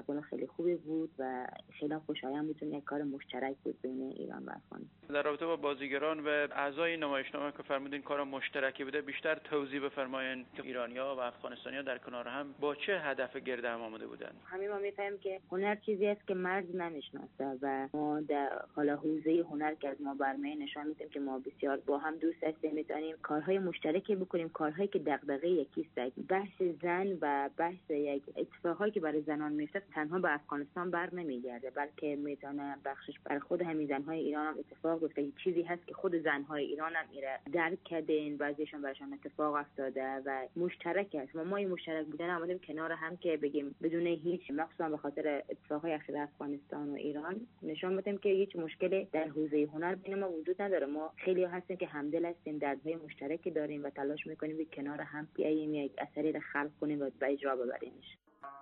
Speaker 11: تقابل خیلی خوبی بود و خیلی خوشایند بود. یک کار مشترک بود بین ایران و افغانستان.
Speaker 12: در رابطه با بازیگران و اعضای نمایشنامه که فرمودین کار مشترکی بوده، بیشتر توضیح بفرمایید که ایرانی‌ها و افغانستانی‌ها در کنار هم با چه هدف گرد هم آمده بودند؟
Speaker 11: همین ما می‌فهمیم که هنر چیزی است که مرز نمی‌شناسه و ما در حالا حوزه هنر که از ما برمی نشان میدیم که ما بسیار با هم دوست هستیم، میتونیم کارهای مشترکی بکنیم، کارهایی که دغدغه یکی است. بحث زن و بحث یک اتفاقایی که برای زنان میفته تنها به افغانستان بر نمیگرده، بلکه میتونه بخشش برای خود همین زنهای ایران هم اتفاق بیفته. چیزی هست که خود زنهای ایران هم میره درک کردن، بعضیشون براشون اتفاق افتاده و مشترک است. ما ما این مشترک بودن اومدیم کنار هم که بگیم بدون هیچ مخصوصا به خاطر اتفاقای اخیر افغانستان و ایران نشون بدیم که هیچ مشکلی در حوزه هنر بین ما وجود نداره. ما خیلی هستیم که همدل هستیم، دردهای مشترکی داریم و تلاش میکنیم که کنار هم بیاییم یک اثری را خلق کنیم و به اجرا ببریمش.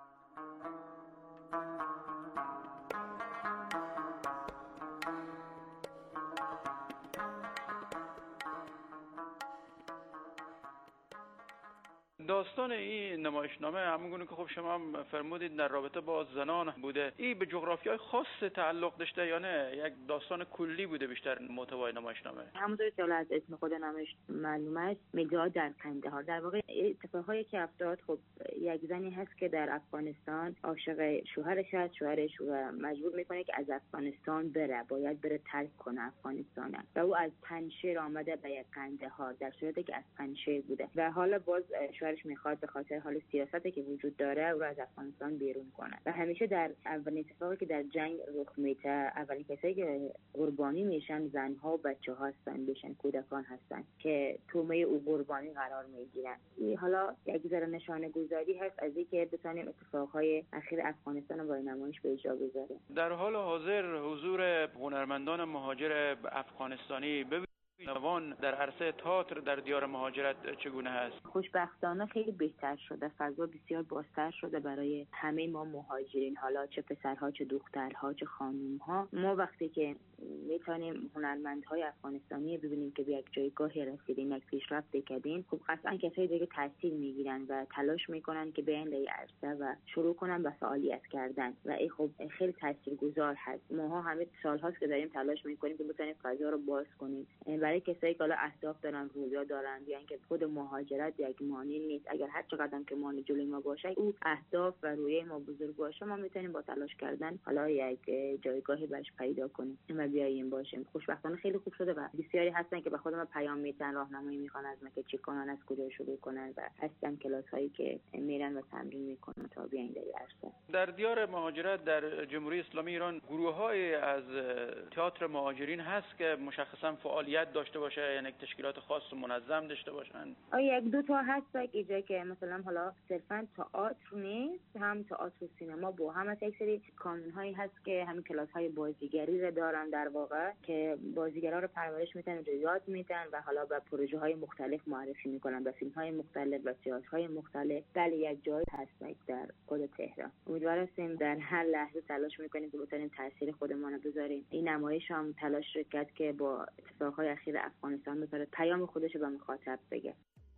Speaker 12: داستان این نمایشنامه همونگونه که خب شما هم فرمودید در رابطه با زنان بوده، این به جغرافیای خاص تعلق داشته یا نه یک داستان کلی بوده بیشتر محتوای نمایشنامه؟
Speaker 11: همونطور که از اسم خود نمایش معلومه است، مداد در قندهار. در واقع اتفاقایی که افتاد، خب یک زنی هست که در افغانستان عاشق شوهرش است، شوهرش رو مجبور میکنه که از افغانستان بره، باید بره ترک کنه افغانستان و او از پنجشیر آمده به یک قندهار در صورتی که از پنجشیر بوده و حالا باز شوهرش میخواد به خاطر حال سیاستی که وجود داره او را از افغانستان بیرون کنه و همیشه در اولین اتفاقی که در جنگ رخ میده اولین کسایی که قربانی میشن زنها و بچه‌ها هستن، بیشتر کودکان هستن که تومه او قربانی قرار میگیرن. این حالا یک ذره نشانه گذاری هست از اینکه بتونیم اتفاقهای اخیر افغانستان رو با نمایش به اجرا بذاریم.
Speaker 12: در حال حاضر حضور هنرمندان مهاجر افغانستانی نوان در عرصه تئاتر در دیار مهاجرت چگونه هست؟
Speaker 11: خوشبختانه خیلی بهتر شده، فضا بسیار بازتر شده برای همه ما مهاجرین، حالا چه پسرها چه دخترها چه خانومها. ما وقتی که میتونیم هنرمندهای افغانستانی ببینیم که به یک جایگاهی رسیدین، یک پیشرفت کردین، خب قطعا کسای دیگه تحصیل میگیرن و تلاش میکنن که بیان در عرصه و شروع کنن به فعالیت کردن و این خب خیلی تاثیرگذار هست. ما همه سالهاست که داریم تلاش میکنیم که بتونیم فضا رو باز کنیم برای کسایی که حالا اهداف دارن، رویا دارن، یا اینکه خود مهاجرت یک مانع نیست. اگر هر چقدر که مانع جلوی ما باشه، او اهداف و رویه ما بزرگ باشه، ما میتونیم با تلاش کردن حالا یک جایگاهی برش پیدا کنیم و بیاییم باشیم. خوشبختانه خیلی خوب شده و بسیاری هستن که به خود ما پیام میدن، راهنمایی میکنن از ما که چی کنن، از کجا شروع کنن و هستن کلاس هایی که میرن و تمرین میکنن تا بیاین در عرصه.
Speaker 12: در دیار مهاجرت در جمهوری اسلامی ایران گروه‌های از تئاتر مهاجرین هست که مشخصا فعالیت داشته باشه، یعنی تشکیلات خاص و منظم داشته باشن؟
Speaker 11: آیا یک دو تا هست که که مثلا حالا صرفا تئاتر نیست، هم تئاتر و سینما با هم از یک سری کانون‌هایی هست که همین کلاس‌های بازیگری رو دارن در واقع که بازیگرا رو پرورش میدن و یاد میدن و حالا به پروژه‌های مختلف معرفی میکنن، به فیلم‌های مختلف و تئاترهای مختلف. بله یک جای هست در خود تهران. امیدوارم در هر لحظه تلاش میکنیم که بتونیم تاثیر خودمون رو بذاریم. این نمایش هم تلاش کرد که با اتفاقهای اخیر افغانستان بذاره پیام خودش رو به مخاطب بگه.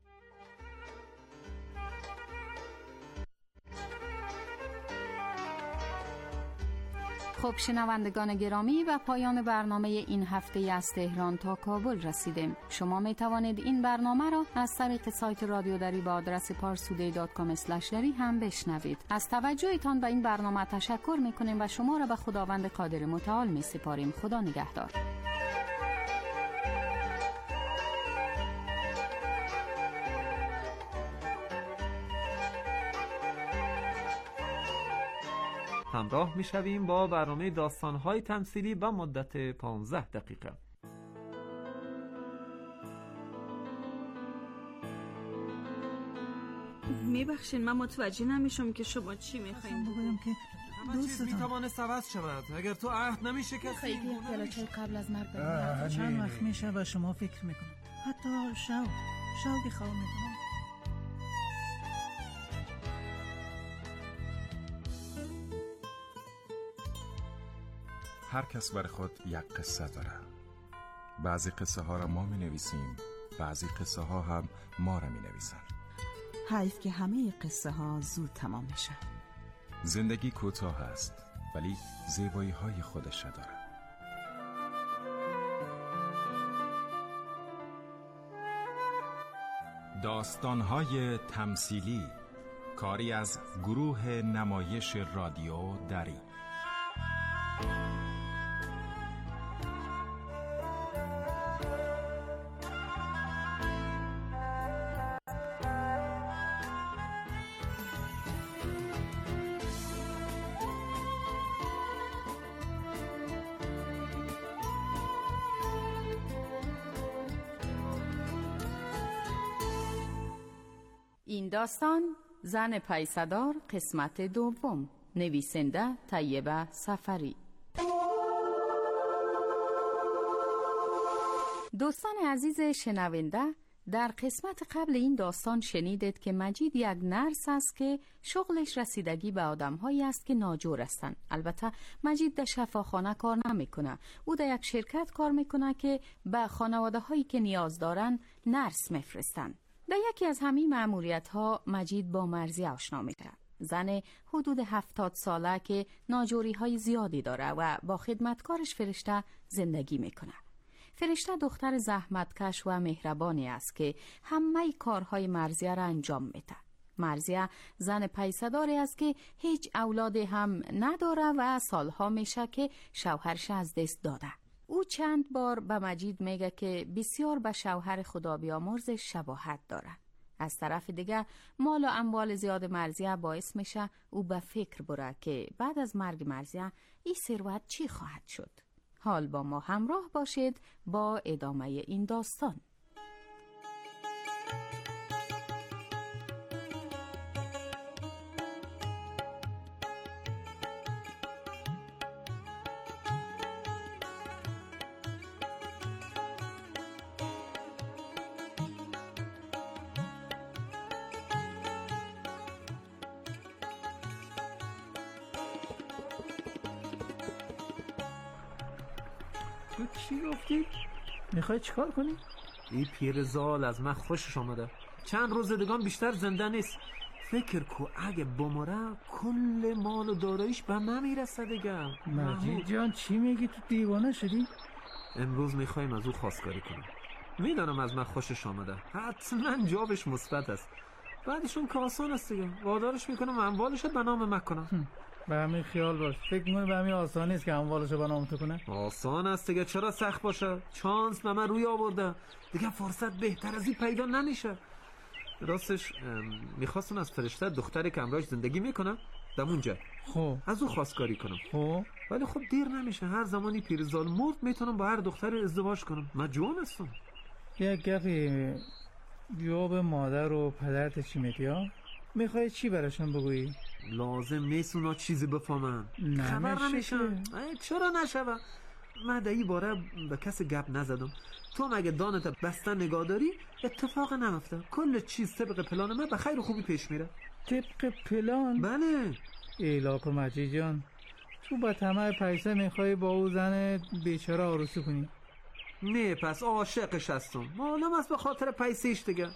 Speaker 8: خب شنوندگان گرامی، و پایان برنامه این هفته از تهران تا کابل رسیدیم. شما می توانید این برنامه را از طریق سایت رادیو دری با آدرس پارسودی دات کام اسلش دری هم بشنوید. از توجهتان به این برنامه تشکر می کنیم و شما را به خداوند قادر متعال می سپاریم. خدا نگهدار.
Speaker 5: همراه میشویم با برنامه داستان‌های تمثیلی با مدت پانزده دقیقه.
Speaker 13: میبخشین من متوجه نمیشم که شما چی میخواین
Speaker 14: بگویم که
Speaker 5: دوست میتوانست عوض شود اگر تو عهد نمیشه که
Speaker 14: خیلی گلچه قبل از مرگ بریم. چند وقت میشه و شما فکر میکنم، حتی شو شوقی خواه میکنم.
Speaker 15: هر کس برای خود یک قصه داره. بعضی قصه ها را ما می نویسیم، بعضی قصه ها هم ما را می نویسن.
Speaker 16: حیف که همه قصه ها زود تمام میشه.
Speaker 15: زندگی کوتاه است ولی زیبایی های خودش دارد. داستان‌های تمثیلی، کاری از گروه نمایش رادیو دری.
Speaker 8: این داستان زن پیسدار قسمت دوم، نویسنده طیبه سفری. دوستان عزیز شنونده، در قسمت قبل این داستان شنیدید که مجید یک نرس است که شغلش رسیدگی به آدم‌هایی است که ناجور هستند. البته مجید در شفاخانه کار نمی‌کنه. او در یک شرکت کار می‌کنه که به خانواده‌هایی که نیاز دارن نرس می‌فرستند. در یکی از همین مأموریت‌ها مجید با مرضیه آشنا میشه. زن حدود هفتاد ساله که ناجوری‌های زیادی داره و با خدمتکارش فرشته زندگی میکنه. فرشته دختر زحمتکش و مهربانی است که همه کارهای مرضیه را انجام میده. مرضیه زن پیسه‌داری است که هیچ اولادی هم نداره و سالها میشه که شوهرش از دست داده. او چند بار به مجید میگه که بسیار به شوهر خدا بیامرزش شباهت داره. از طرف دیگه مال و اموال زیاد مرضیه باعث میشه او به فکر بره که بعد از مرگ مرضیه این ثروت چی خواهد شد. حال با ما همراه باشید با ادامه این داستان.
Speaker 5: تو چی گفتی؟
Speaker 14: میخوای چیکار کنی؟
Speaker 5: این پیرزال از من خوشش آمده. چند روز دیگه بیشتر زنده نیست. فکر کو اگه بمره کل مال و داراییش به من میرسه دیگه.
Speaker 14: مجید جان چی میگی؟ تو دیوانه شدی؟
Speaker 5: امروز میخوایم از او خواستگاری کنیم. میدانم از من خوشش آمده، حتما جوابش مثبت است. بعدشون که آسان است دیگه. وادارش میکنم اموالش به نام من کنم.
Speaker 14: به همین خیال باش. فکر می‌کنی به همین آسان نیست که اموالشو به نام تو کنه؟
Speaker 5: آسان است دیگه، چرا سخت باشه؟ چانس به من روی آورده دیگه، فرصت بهتر از این پیدا نمیشه. راستش میخواستم از فرشته دختری که همراهش زندگی میکنه دمونجا
Speaker 14: خب
Speaker 5: از او خواستگاری کنم.
Speaker 14: خب
Speaker 5: ولی خب دیر نمیشه. هر زمانی پیرزال مرد میتونم با هر دختر ازدواج کنم. من جوان هستم.
Speaker 14: یک گفی جواب مادر و پدرت چی میگی ها؟ میخوای چی براشون بگویی؟
Speaker 5: لازم نیست اونا چیزی بفهمن. خبر نمیشن. چرا نشوه؟ من در این باره به کسی گپ نزدم. تو مگه دانت بسته نگاه داری؟ اتفاق نمیفته. کل چیز طبق پلان من به خیر و خوبی پیش میره.
Speaker 14: طبق پلان؟
Speaker 5: بله.
Speaker 14: ایلاکو مجید جان، تو با طمع پیسه میخوای با او زن بیچاره عروسی کنی؟
Speaker 5: نه پس عاشقش هستم. معلوم است به خاطر پیسهش دیگه.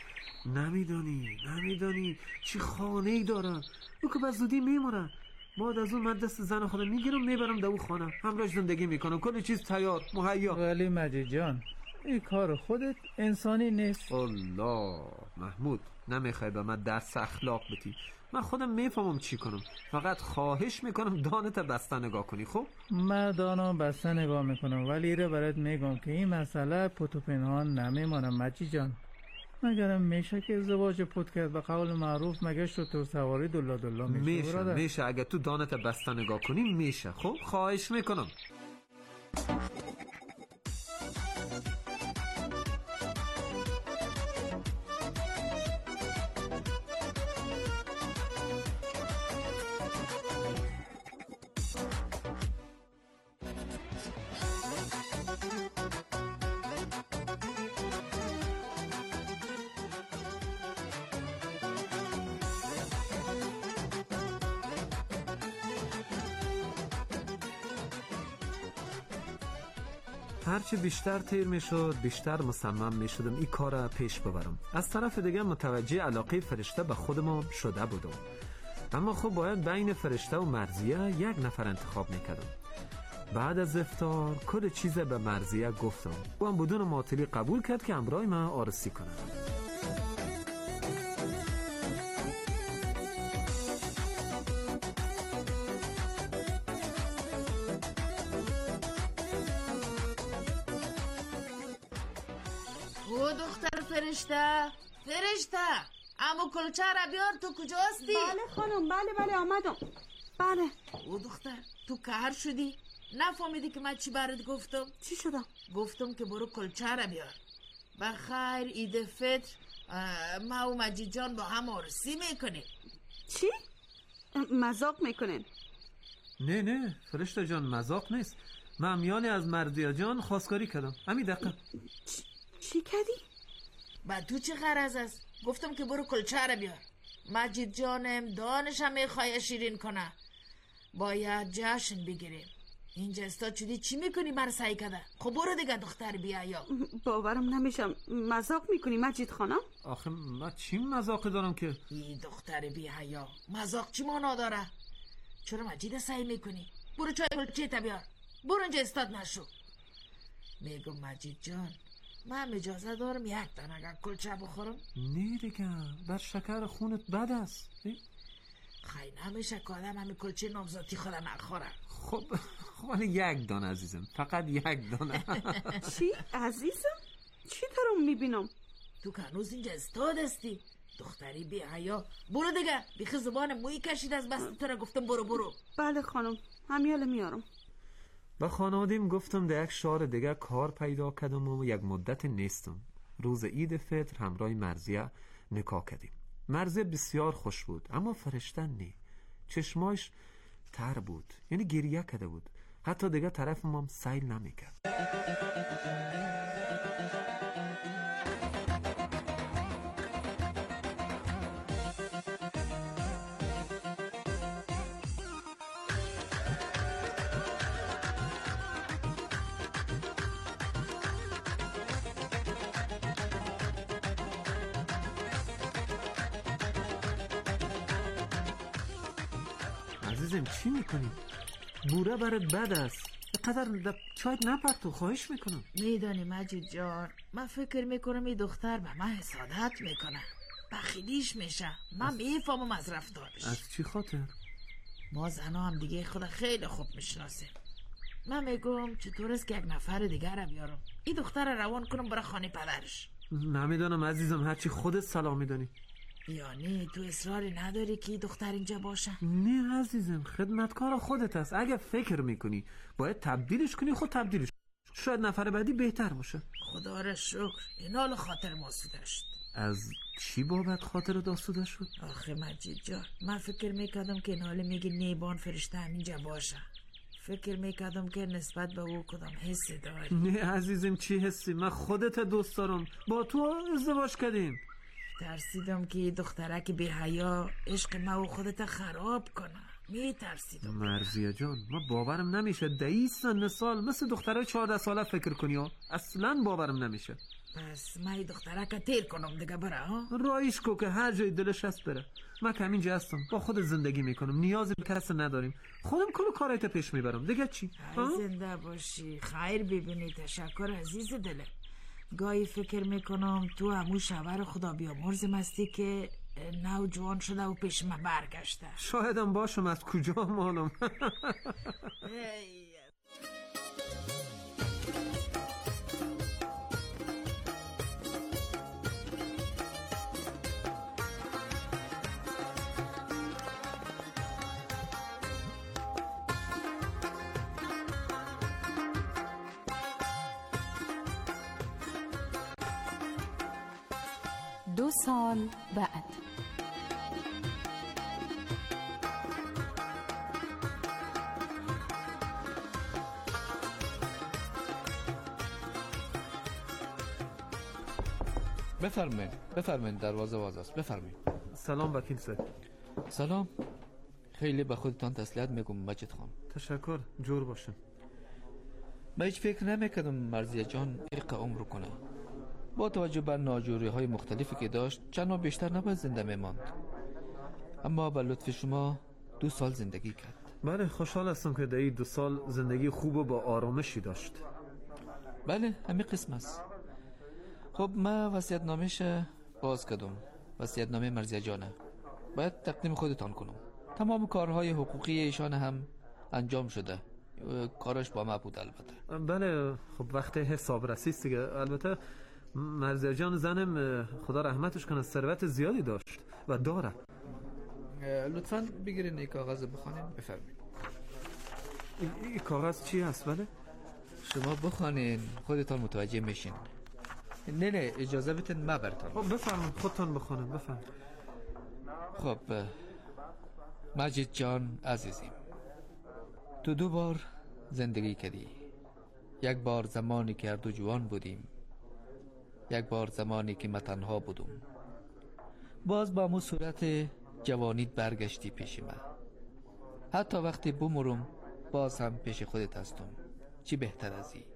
Speaker 5: نمیدانی نمیدانی چی خانه ای دارم. او که به زودی میمونه. بعد از اون من دست زن خودم میگیرم میبرم در او خانه، همراهش زندگی میکنم، کلی چیز تیار مهیا.
Speaker 14: ولی مجید جان این کار خودت انسانی نیست.
Speaker 5: الله محمود، نمیخوای به من درس اخلاق بدی. من خودم میفهمم چی کنم، فقط خواهش میکنم دانت بسته نگاه کنی. خب
Speaker 14: من دانم بسته نگاه میکنم، ولی ایره برات میگم که این مسئله پت و پنهان نمیمانم مجید جان. مگرم میشه که ازدواج پت کرد به قول معروف مگه شطور سواری دلا دلا میشه؟
Speaker 5: میشه میشه اگه تو دانت بسته نگاه کنی میشه. خب خواهش میکنم. هرچی بیشتر تیر میشد بیشتر مصمم میشدم این کار پیش ببرم. از طرف دیگه متوجه علاقه فرشته به خودم شده بودم. اما خب باید بین فرشته و مرضیه یک نفر انتخاب میکردم. بعد از افطار کل چیز به مرضیه گفتم و هم بدون معطلی قبول کرد که همراه من عروسی کنه.
Speaker 16: او دختر فرشته فرشته امو کلچه را بیار، تو کجاستی؟
Speaker 13: بله خانم، بله بله آمدم. بله.
Speaker 16: او دختر تو کهر شدی؟ نفهمیدی که من چی برات گفتم؟
Speaker 13: چی شدم؟
Speaker 16: گفتم که برو کلچه را بیار. بخیر عید فطر ما و مجید جان با هم عروسی میکنیم.
Speaker 13: چی؟ مذاق میکنین؟
Speaker 5: نه نه فرشته جان، مذاق نیست. من میانی از مرضیه جان خواستگاری کردم. همین دقیقه.
Speaker 13: چی کردی؟
Speaker 16: با تو چه غرض است؟ گفتم که برو کلچه را بیار. مجید جانم دانشم میخواه شیرین کنه، باید جشن بگیریم. اینجا استاد شدی چی میکنی من سعی کده؟ خب برو دیگه دختر بیا. یا
Speaker 13: باورم نمیشم مذاق میکنی مجید خانم؟
Speaker 5: آخه من چی مذاق دارم که؟
Speaker 16: این دختر بیا یا مذاق چی مانا داره؟ چرا مجید سعی میکنی؟ برو چای کلچه تا بیار. برو اینجا استاد نشو. میگم مجید جان من اجازه دارم یک دانه کلچه بخورم؟
Speaker 5: نه دیگه بر شکر خونت بد است.
Speaker 16: خیلی نمیشه که آدم همین کلچه نامزاتی خودم نخوره.
Speaker 5: خب خب یک دانه عزیزم، فقط یک دانه.
Speaker 13: چی عزیزم؟ چی دارم میبینم؟
Speaker 16: تو که هنوز اینجا استاد هستی دختری بی حیا. برو دیگه، بیخی زبان موی کشید از بس تو را گفتم برو برو.
Speaker 13: بله خانم همیاله میارم.
Speaker 5: با خانوادیم گفتم در یک شهر دیگه کار پیدا کردم و یک مدت نیستم. روز عید فطر همراه مرضیه نکاح کردیم. مرضیه بسیار خوش بود اما فرشته نه. چشماش تر بود، یعنی گریه کرده بود. حتی دیگه طرف ما سیل نمیکرد. عزیزم چی میکنی؟ بوره برات بد است. قدر چایت نپرتو، خواهش میکنم.
Speaker 16: میدانی مجید جان من فکر میکنم این دختر به من حسادت میکنه، بخیلیش میشه. من میفهمم از رفتارش.
Speaker 5: از چی خاطر؟
Speaker 16: ما زنا هم دیگه خود خیلی خوب میشناسیم. من میگم چطور است که یک نفر دیگر رو بیارم این دختر رو روان کنم برای خانه پدرش.
Speaker 5: نمیدانم عزیزم، هرچی خودت سلام میدانی.
Speaker 16: یعنی تو اصراری نداری که دختر اینجا باشه؟
Speaker 5: نه عزیزم، خدمتکار خودت است. اگه فکر میکنی باید تبدیلش کنی خود تبدیلش. شاید نفر بعدی بهتر باشه.
Speaker 16: خدا را شکر این حال خاطر ما سوده شد.
Speaker 5: از چی بابت خاطر داسوده شد؟
Speaker 16: آخه مجید جان من فکر میکردم که این حال میگی نیبان فرشته همینجا باشه. فکر میکردم که نسبت به او کدام حسی داری.
Speaker 5: نه عزیزم چی حسی؟ من خودت دوست دارم. با تو ازدواج کردیم.
Speaker 16: ترسیدم که دخترک بی حیا عشق ما و خودت خراب کنه. می ترسیدم.
Speaker 5: مرضیه جان ما باورم نمیشه دهی سن سال مثل دخترای چهارده ساله فکر کنی ها. اصلا باورم نمیشه.
Speaker 16: پس من این دخترک تیر کنم دیگه بره ها؟
Speaker 5: رایش کو که هر جای دلش هست بره. من که همینجا هستم با خود زندگی میکنم، نیازی به کس نداریم. خودم کل کارایت پیش میبرم دیگه چی؟
Speaker 16: زنده باشی، خیر ببینی. تشکر عزیز دلم. گاهی فکر میکنم تو همون شوهر خدا بیامرزم هستی که نو جوان شده و پیش من برگشته.
Speaker 5: شایدم باشم، از کجا معلوم.
Speaker 8: دو سال بعد.
Speaker 17: بفرمایید بفرمایید، دروازه باز است. بفرمایید.
Speaker 5: سلام وکیل صاحب.
Speaker 17: سلام. خیلی به خودتان تسلیت میگم مجید خان.
Speaker 5: تشکر، جور باشم.
Speaker 17: من هیچ فکر نمیکردم مرضیه جان ایق عمر کنه. با توجه بر ناجوری های مختلفی که داشت چند ماه بیشتر نباید زنده میماند. اما به لطف شما دو سال زندگی کرد.
Speaker 5: بله، خوشحال هستم که در این دو سال زندگی خوب و با آرامشی داشت.
Speaker 17: بله، همین قسم است. خب من وصیت‌نامه‌ش باز کردم. وصیت‌نامه مرزیه جانه باید تقدیم خودتان کنم. تمام کارهای حقوقی ایشان هم انجام شده. کارش با ما بود البته.
Speaker 5: بله، خب وقت حسابرسی است دیگه. البته مرزیه جان زنم خدا رحمتش کنه ثروت زیادی داشت و داره.
Speaker 17: لطفاً بگیرین این کاغذ بخونین. بفرمایید.
Speaker 5: این کاغذ چی هست؟ بله
Speaker 17: شما بخونین خودتان متوجه میشین. نه نه اجازه بتن ما برتان.
Speaker 5: خب بفرمایید خودتان بخونین. بفرمایید.
Speaker 17: خب مجید جان عزیزیم، تو دو بار زندگی کردی. یک بار زمانی که هر دو جوان بودیم، یک بار زمانی که من تنها بودم. باز با مو صورت جوانیت برگشتی پیش من. حتی وقتی بمرم باز هم پیش خودت هستم. چی بهتر از این؟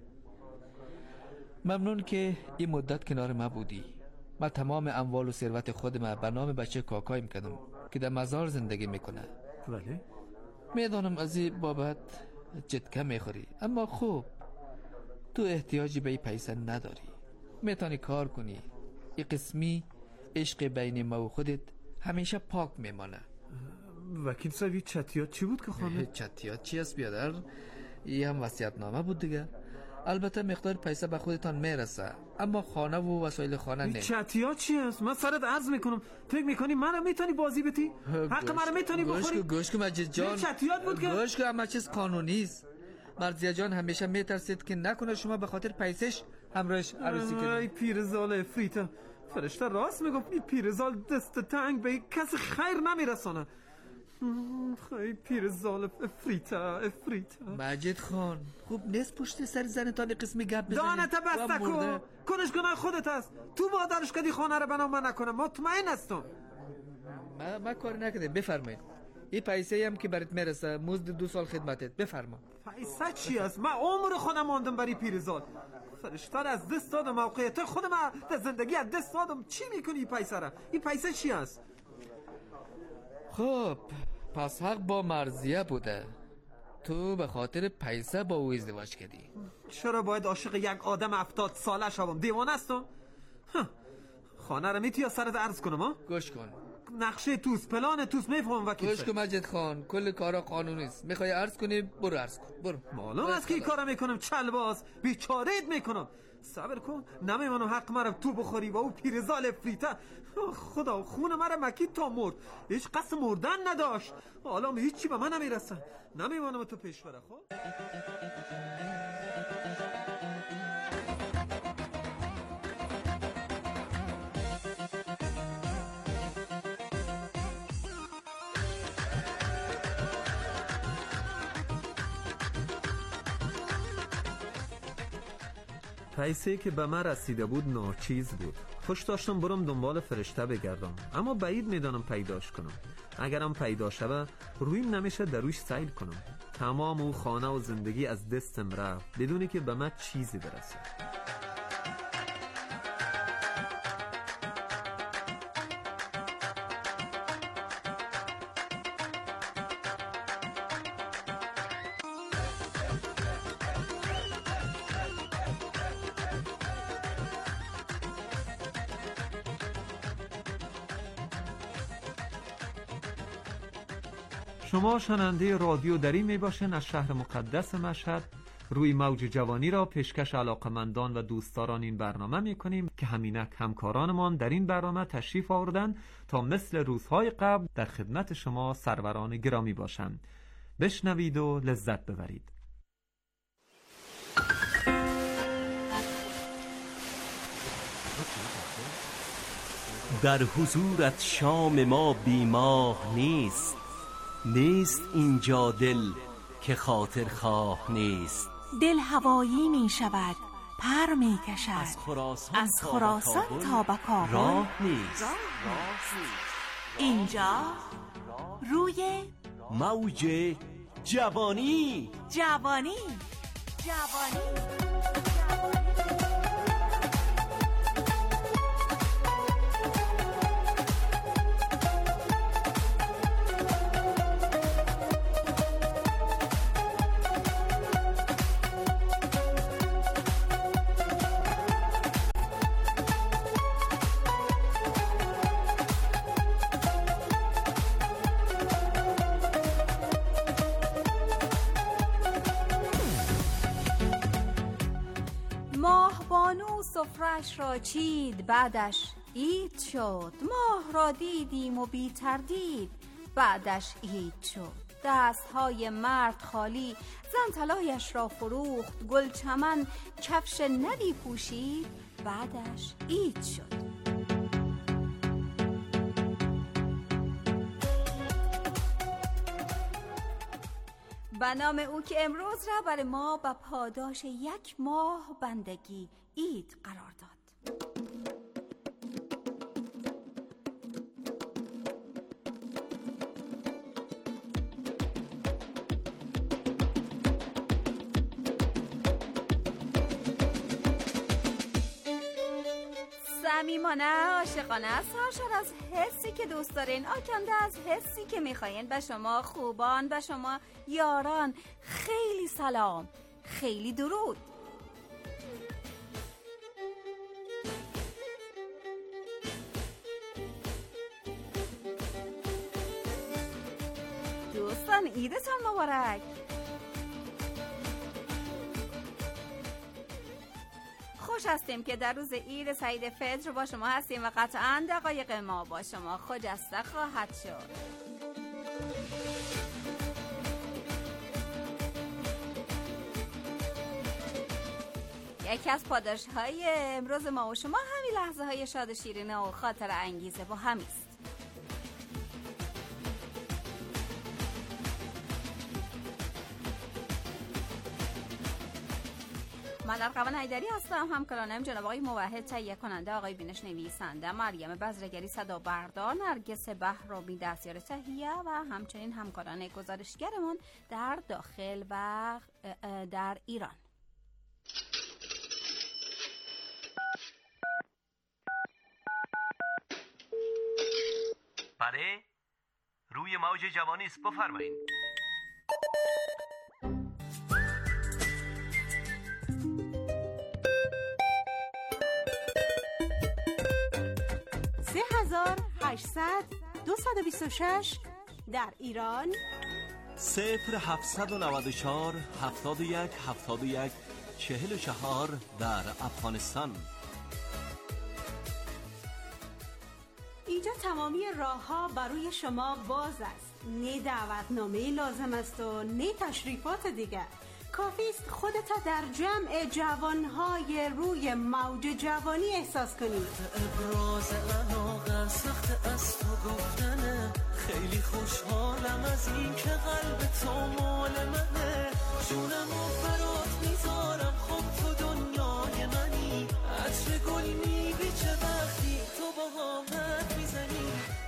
Speaker 17: ممنون که این مدت کنار ما بودی. من تمام اموال و ثروت خودم به نام بچه کاکایم کردم که در مزار زندگی میکنه.
Speaker 5: بله
Speaker 17: میدانم از این بابت جدکه میخوری، اما خوب تو احتیاجی به این پیسه نداری. میتونی کار کنی. این قسمی عشق بین ما و خودت همیشه پاک میمانه.
Speaker 5: وکیل صاحب چتیات چی بود که خانم؟
Speaker 17: چتیات چی است بیادر؟ این هم وصیت‌نامه بود دیگه. البته مقدار پیسه به خودتان میرسه، اما خانه و وسایل خانه نه.
Speaker 5: چتیات چی است؟ من سرت عرض میکنم. فکر میکنی منو میتونی بازی بتی؟ حق منو میتونی بخوری؟
Speaker 17: گوش کن مجید جان.
Speaker 5: چتیات بود که
Speaker 17: گوش کن، اما چیز قانونی است. مرزیه جان همیشه میترسید که نکنه شما به خاطر پیسش همراهش عروسی کنید.
Speaker 5: ای پیرزال افریتا، فرشته راست میگفت. این پیرزال دست تنگ به کسی خیر نمیرسانه. ای پیرزال افریتا افریتا.
Speaker 17: مجید خان خوب نیست پشت سر زنتان قسمی گپ بزنید.
Speaker 5: دانت بسته کن. کنشگاه خودت هست. تو با دانشگاهی خانه رو بنا من نکنم. مطمئن هستم.
Speaker 17: ما ما کاری نکردیم. بفرمایید. این پیسه هم که برات میرسه مزد دو سال خدمتت. بفرما.
Speaker 5: پیسه چی است؟ من عمر خودم ماندم برای پیرزال. فرشته از دست دادم. موقعیت خودم در زندگی از دست دادم. چی میکنی این پیسه را؟ این پیسه چی است؟
Speaker 17: خب پس حق با مرزیه بوده. تو به خاطر پیسه با او ازدواج کردی.
Speaker 5: چرا باید عاشق یک آدم هفتاد ساله شوم؟ دیوانه هستم؟ خانه رو میتونی سرت عرض کنم ها؟
Speaker 17: گوش کن.
Speaker 5: نقشه توس پلان توس میفهم وکیل.
Speaker 17: گوش کن مجید خان، کل کارا قانونی است. میخوای عرض کنی برو عرض کن. برو.
Speaker 5: معلوم است که این کارا میکنم چلباز بیچارهت میکنم. صبر کن. نمیمانم حق مرا تو بخوری و او پیرزال افریته. خدا خون مرا مکید تا مرد. هیچ قصد مردن نداشت. حالا هیچی به من نمیرسه. نمیمانم تو پیش بره. خب پیسه که به من رسیده بود ناچیز بود. خوش داشتم برم دنبال فرشته بگردم، اما بعید میدانم پیداش کنم. اگرم پیدا شود رویم نمیشه دروش سیل کنم. تمام او خانه و زندگی از دستم رفت بدونی که به من چیزی برسه. شما شنونده رادیو دری می باشین از شهر مقدس مشهد. روی موج جوانی را پیشکش علاقمندان و دوستداران این برنامه می کنیم که همینک همکارانمان در این برنامه تشریف آوردن تا مثل روزهای قبل در خدمت شما سروران گرامی باشند. بشنوید و لذت ببرید.
Speaker 18: در حضورت شام ما بیماه نیست، نیست اینجا دل که خاطر خواه نیست.
Speaker 19: دل هوایی می شود، پر می کشد،
Speaker 18: از خراسان,
Speaker 19: از خراسان تا به کابل
Speaker 18: راه نیست.
Speaker 19: اینجا روی
Speaker 18: موج جوانی
Speaker 19: جوانی جوانی
Speaker 8: سفرش را چید بعدش عید شد. ماه را دیدیم و بی تردید بعدش عید شد. دستهای مرد خالی زن طلایش را فروخت. گل چمن کفش ندی پوشید بعدش عید شد. به نام او که امروز را برای ما به پاداش یک ماه بندگی عید قرار داد. صمیمانه عاشقانه سرشار از حسی که دوست دارین، آکنده از حسی که میخواین، به شما خوبان، به شما یاران خیلی سلام، خیلی درود. دوستان عیدتان مبارک. خوش هستیم که در روز عید سعید فطر با شما هستیم و قطعاً دقایق ما با شما خجسته خواهد شد. یکی از پاداش‌های امروز ما و شما همین لحظه های شاد و شیرین و خاطر انگیزه با همیست. من ارقوان حیدری هستم. همکارانم جناب آقای موحد تهیه کننده، آقای بینش نویسنده، مریم بزرگری صدا بردار، نرگس بهرامی دستیار تهیه و همچنین همکاران گزارشگرمون در داخل و در ایران.
Speaker 18: بله، روی موج جوانی است، بفرمایید.
Speaker 20: سه هزار هشتصد دویست و بیست و شش در ایران،
Speaker 18: صفر هفتصد و نود و چهار هفتاد و یک هفتاد و یک چهل و چهار در افغانستان.
Speaker 20: اینجا تمامی راه ها برای شما باز است. نه دعوتنامه لازم است و نه تشریفات دیگر. کافی است خودت در جمع جوانهای روی موج جوانی احساس کنید.
Speaker 1: ابراز علاقه سخت از تو گفتنه، خیلی خوشحالم از این که قلب تو مال منه. جونمو برات میذارم، خب تو دنیای منی. عطر گل میبیچه وقتی تو با حامد میزنی.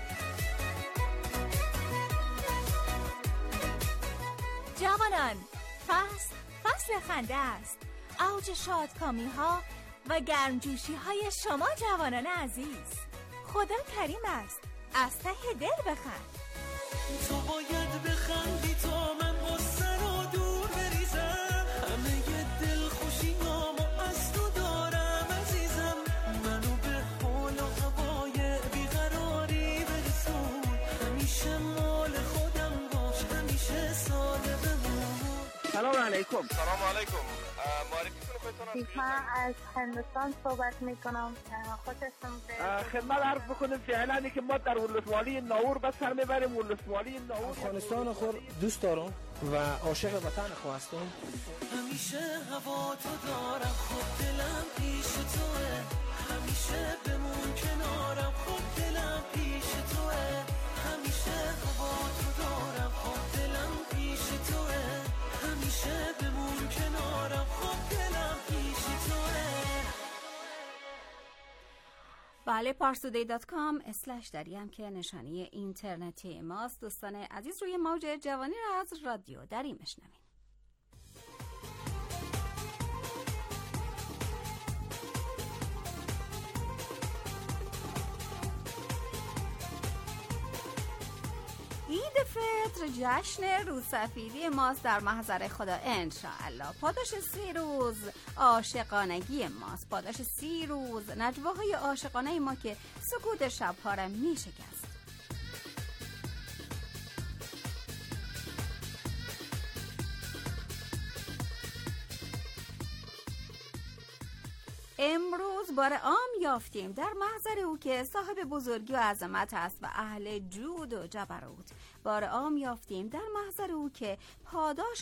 Speaker 21: جوانان، فصل فصل خنده است. اوج شادکامی ها و گرمجوشی های شما جوانان عزیز. خدا کریم است، از ته دل بخند.
Speaker 1: تو باید بخندی تا من غصه رو دور بریزم. همه ی دل خوشیامو از تو دارم عزیزم. منو به حال و هوای بیقراری برسون. همیشه مال خودم باش، همیشه ساده بمون.
Speaker 22: سلام علیکم.
Speaker 23: سلام علیکم. معرفی کنم خودتون.
Speaker 24: من از هندوستان صحبت میکنم. خوش هستم.
Speaker 22: خدمت عرض بکنم فعلا که ما در ولسوالی ناور به سر میبریم. ولسوالی ناور
Speaker 25: افغانستان خود دوست دارم و عاشق وطن خود هستم.
Speaker 1: همیشه هوا تو دارم، خود دلم پیش توه. همیشه بمون کنارم، خود دلم پیش توه. همیشه هوا تو دارم، خود دلم پیش توه. همیشه بمون کنارم، خود دلم پیش توه.
Speaker 8: بله، پارسودی دات کام اسلش دری هم که نشانی اینترنتی ماست. دوستان عزیز، روی موج جوانی را از رادیو دری میشنوین. عید فطر جشن روسفیدی ماست در محضر خدا انشاءالله. پاداش سی روز عاشقانگی ماست، پاداش سی روز نجواهای عاشقانه ما که سکوت شبها را می شکست.
Speaker 2: امروز بار عام یافتیم در محضر او که صاحب بزرگی و عظمت است و اهل جود و جبروت. بار عام یافتیم در محضر او که پاداش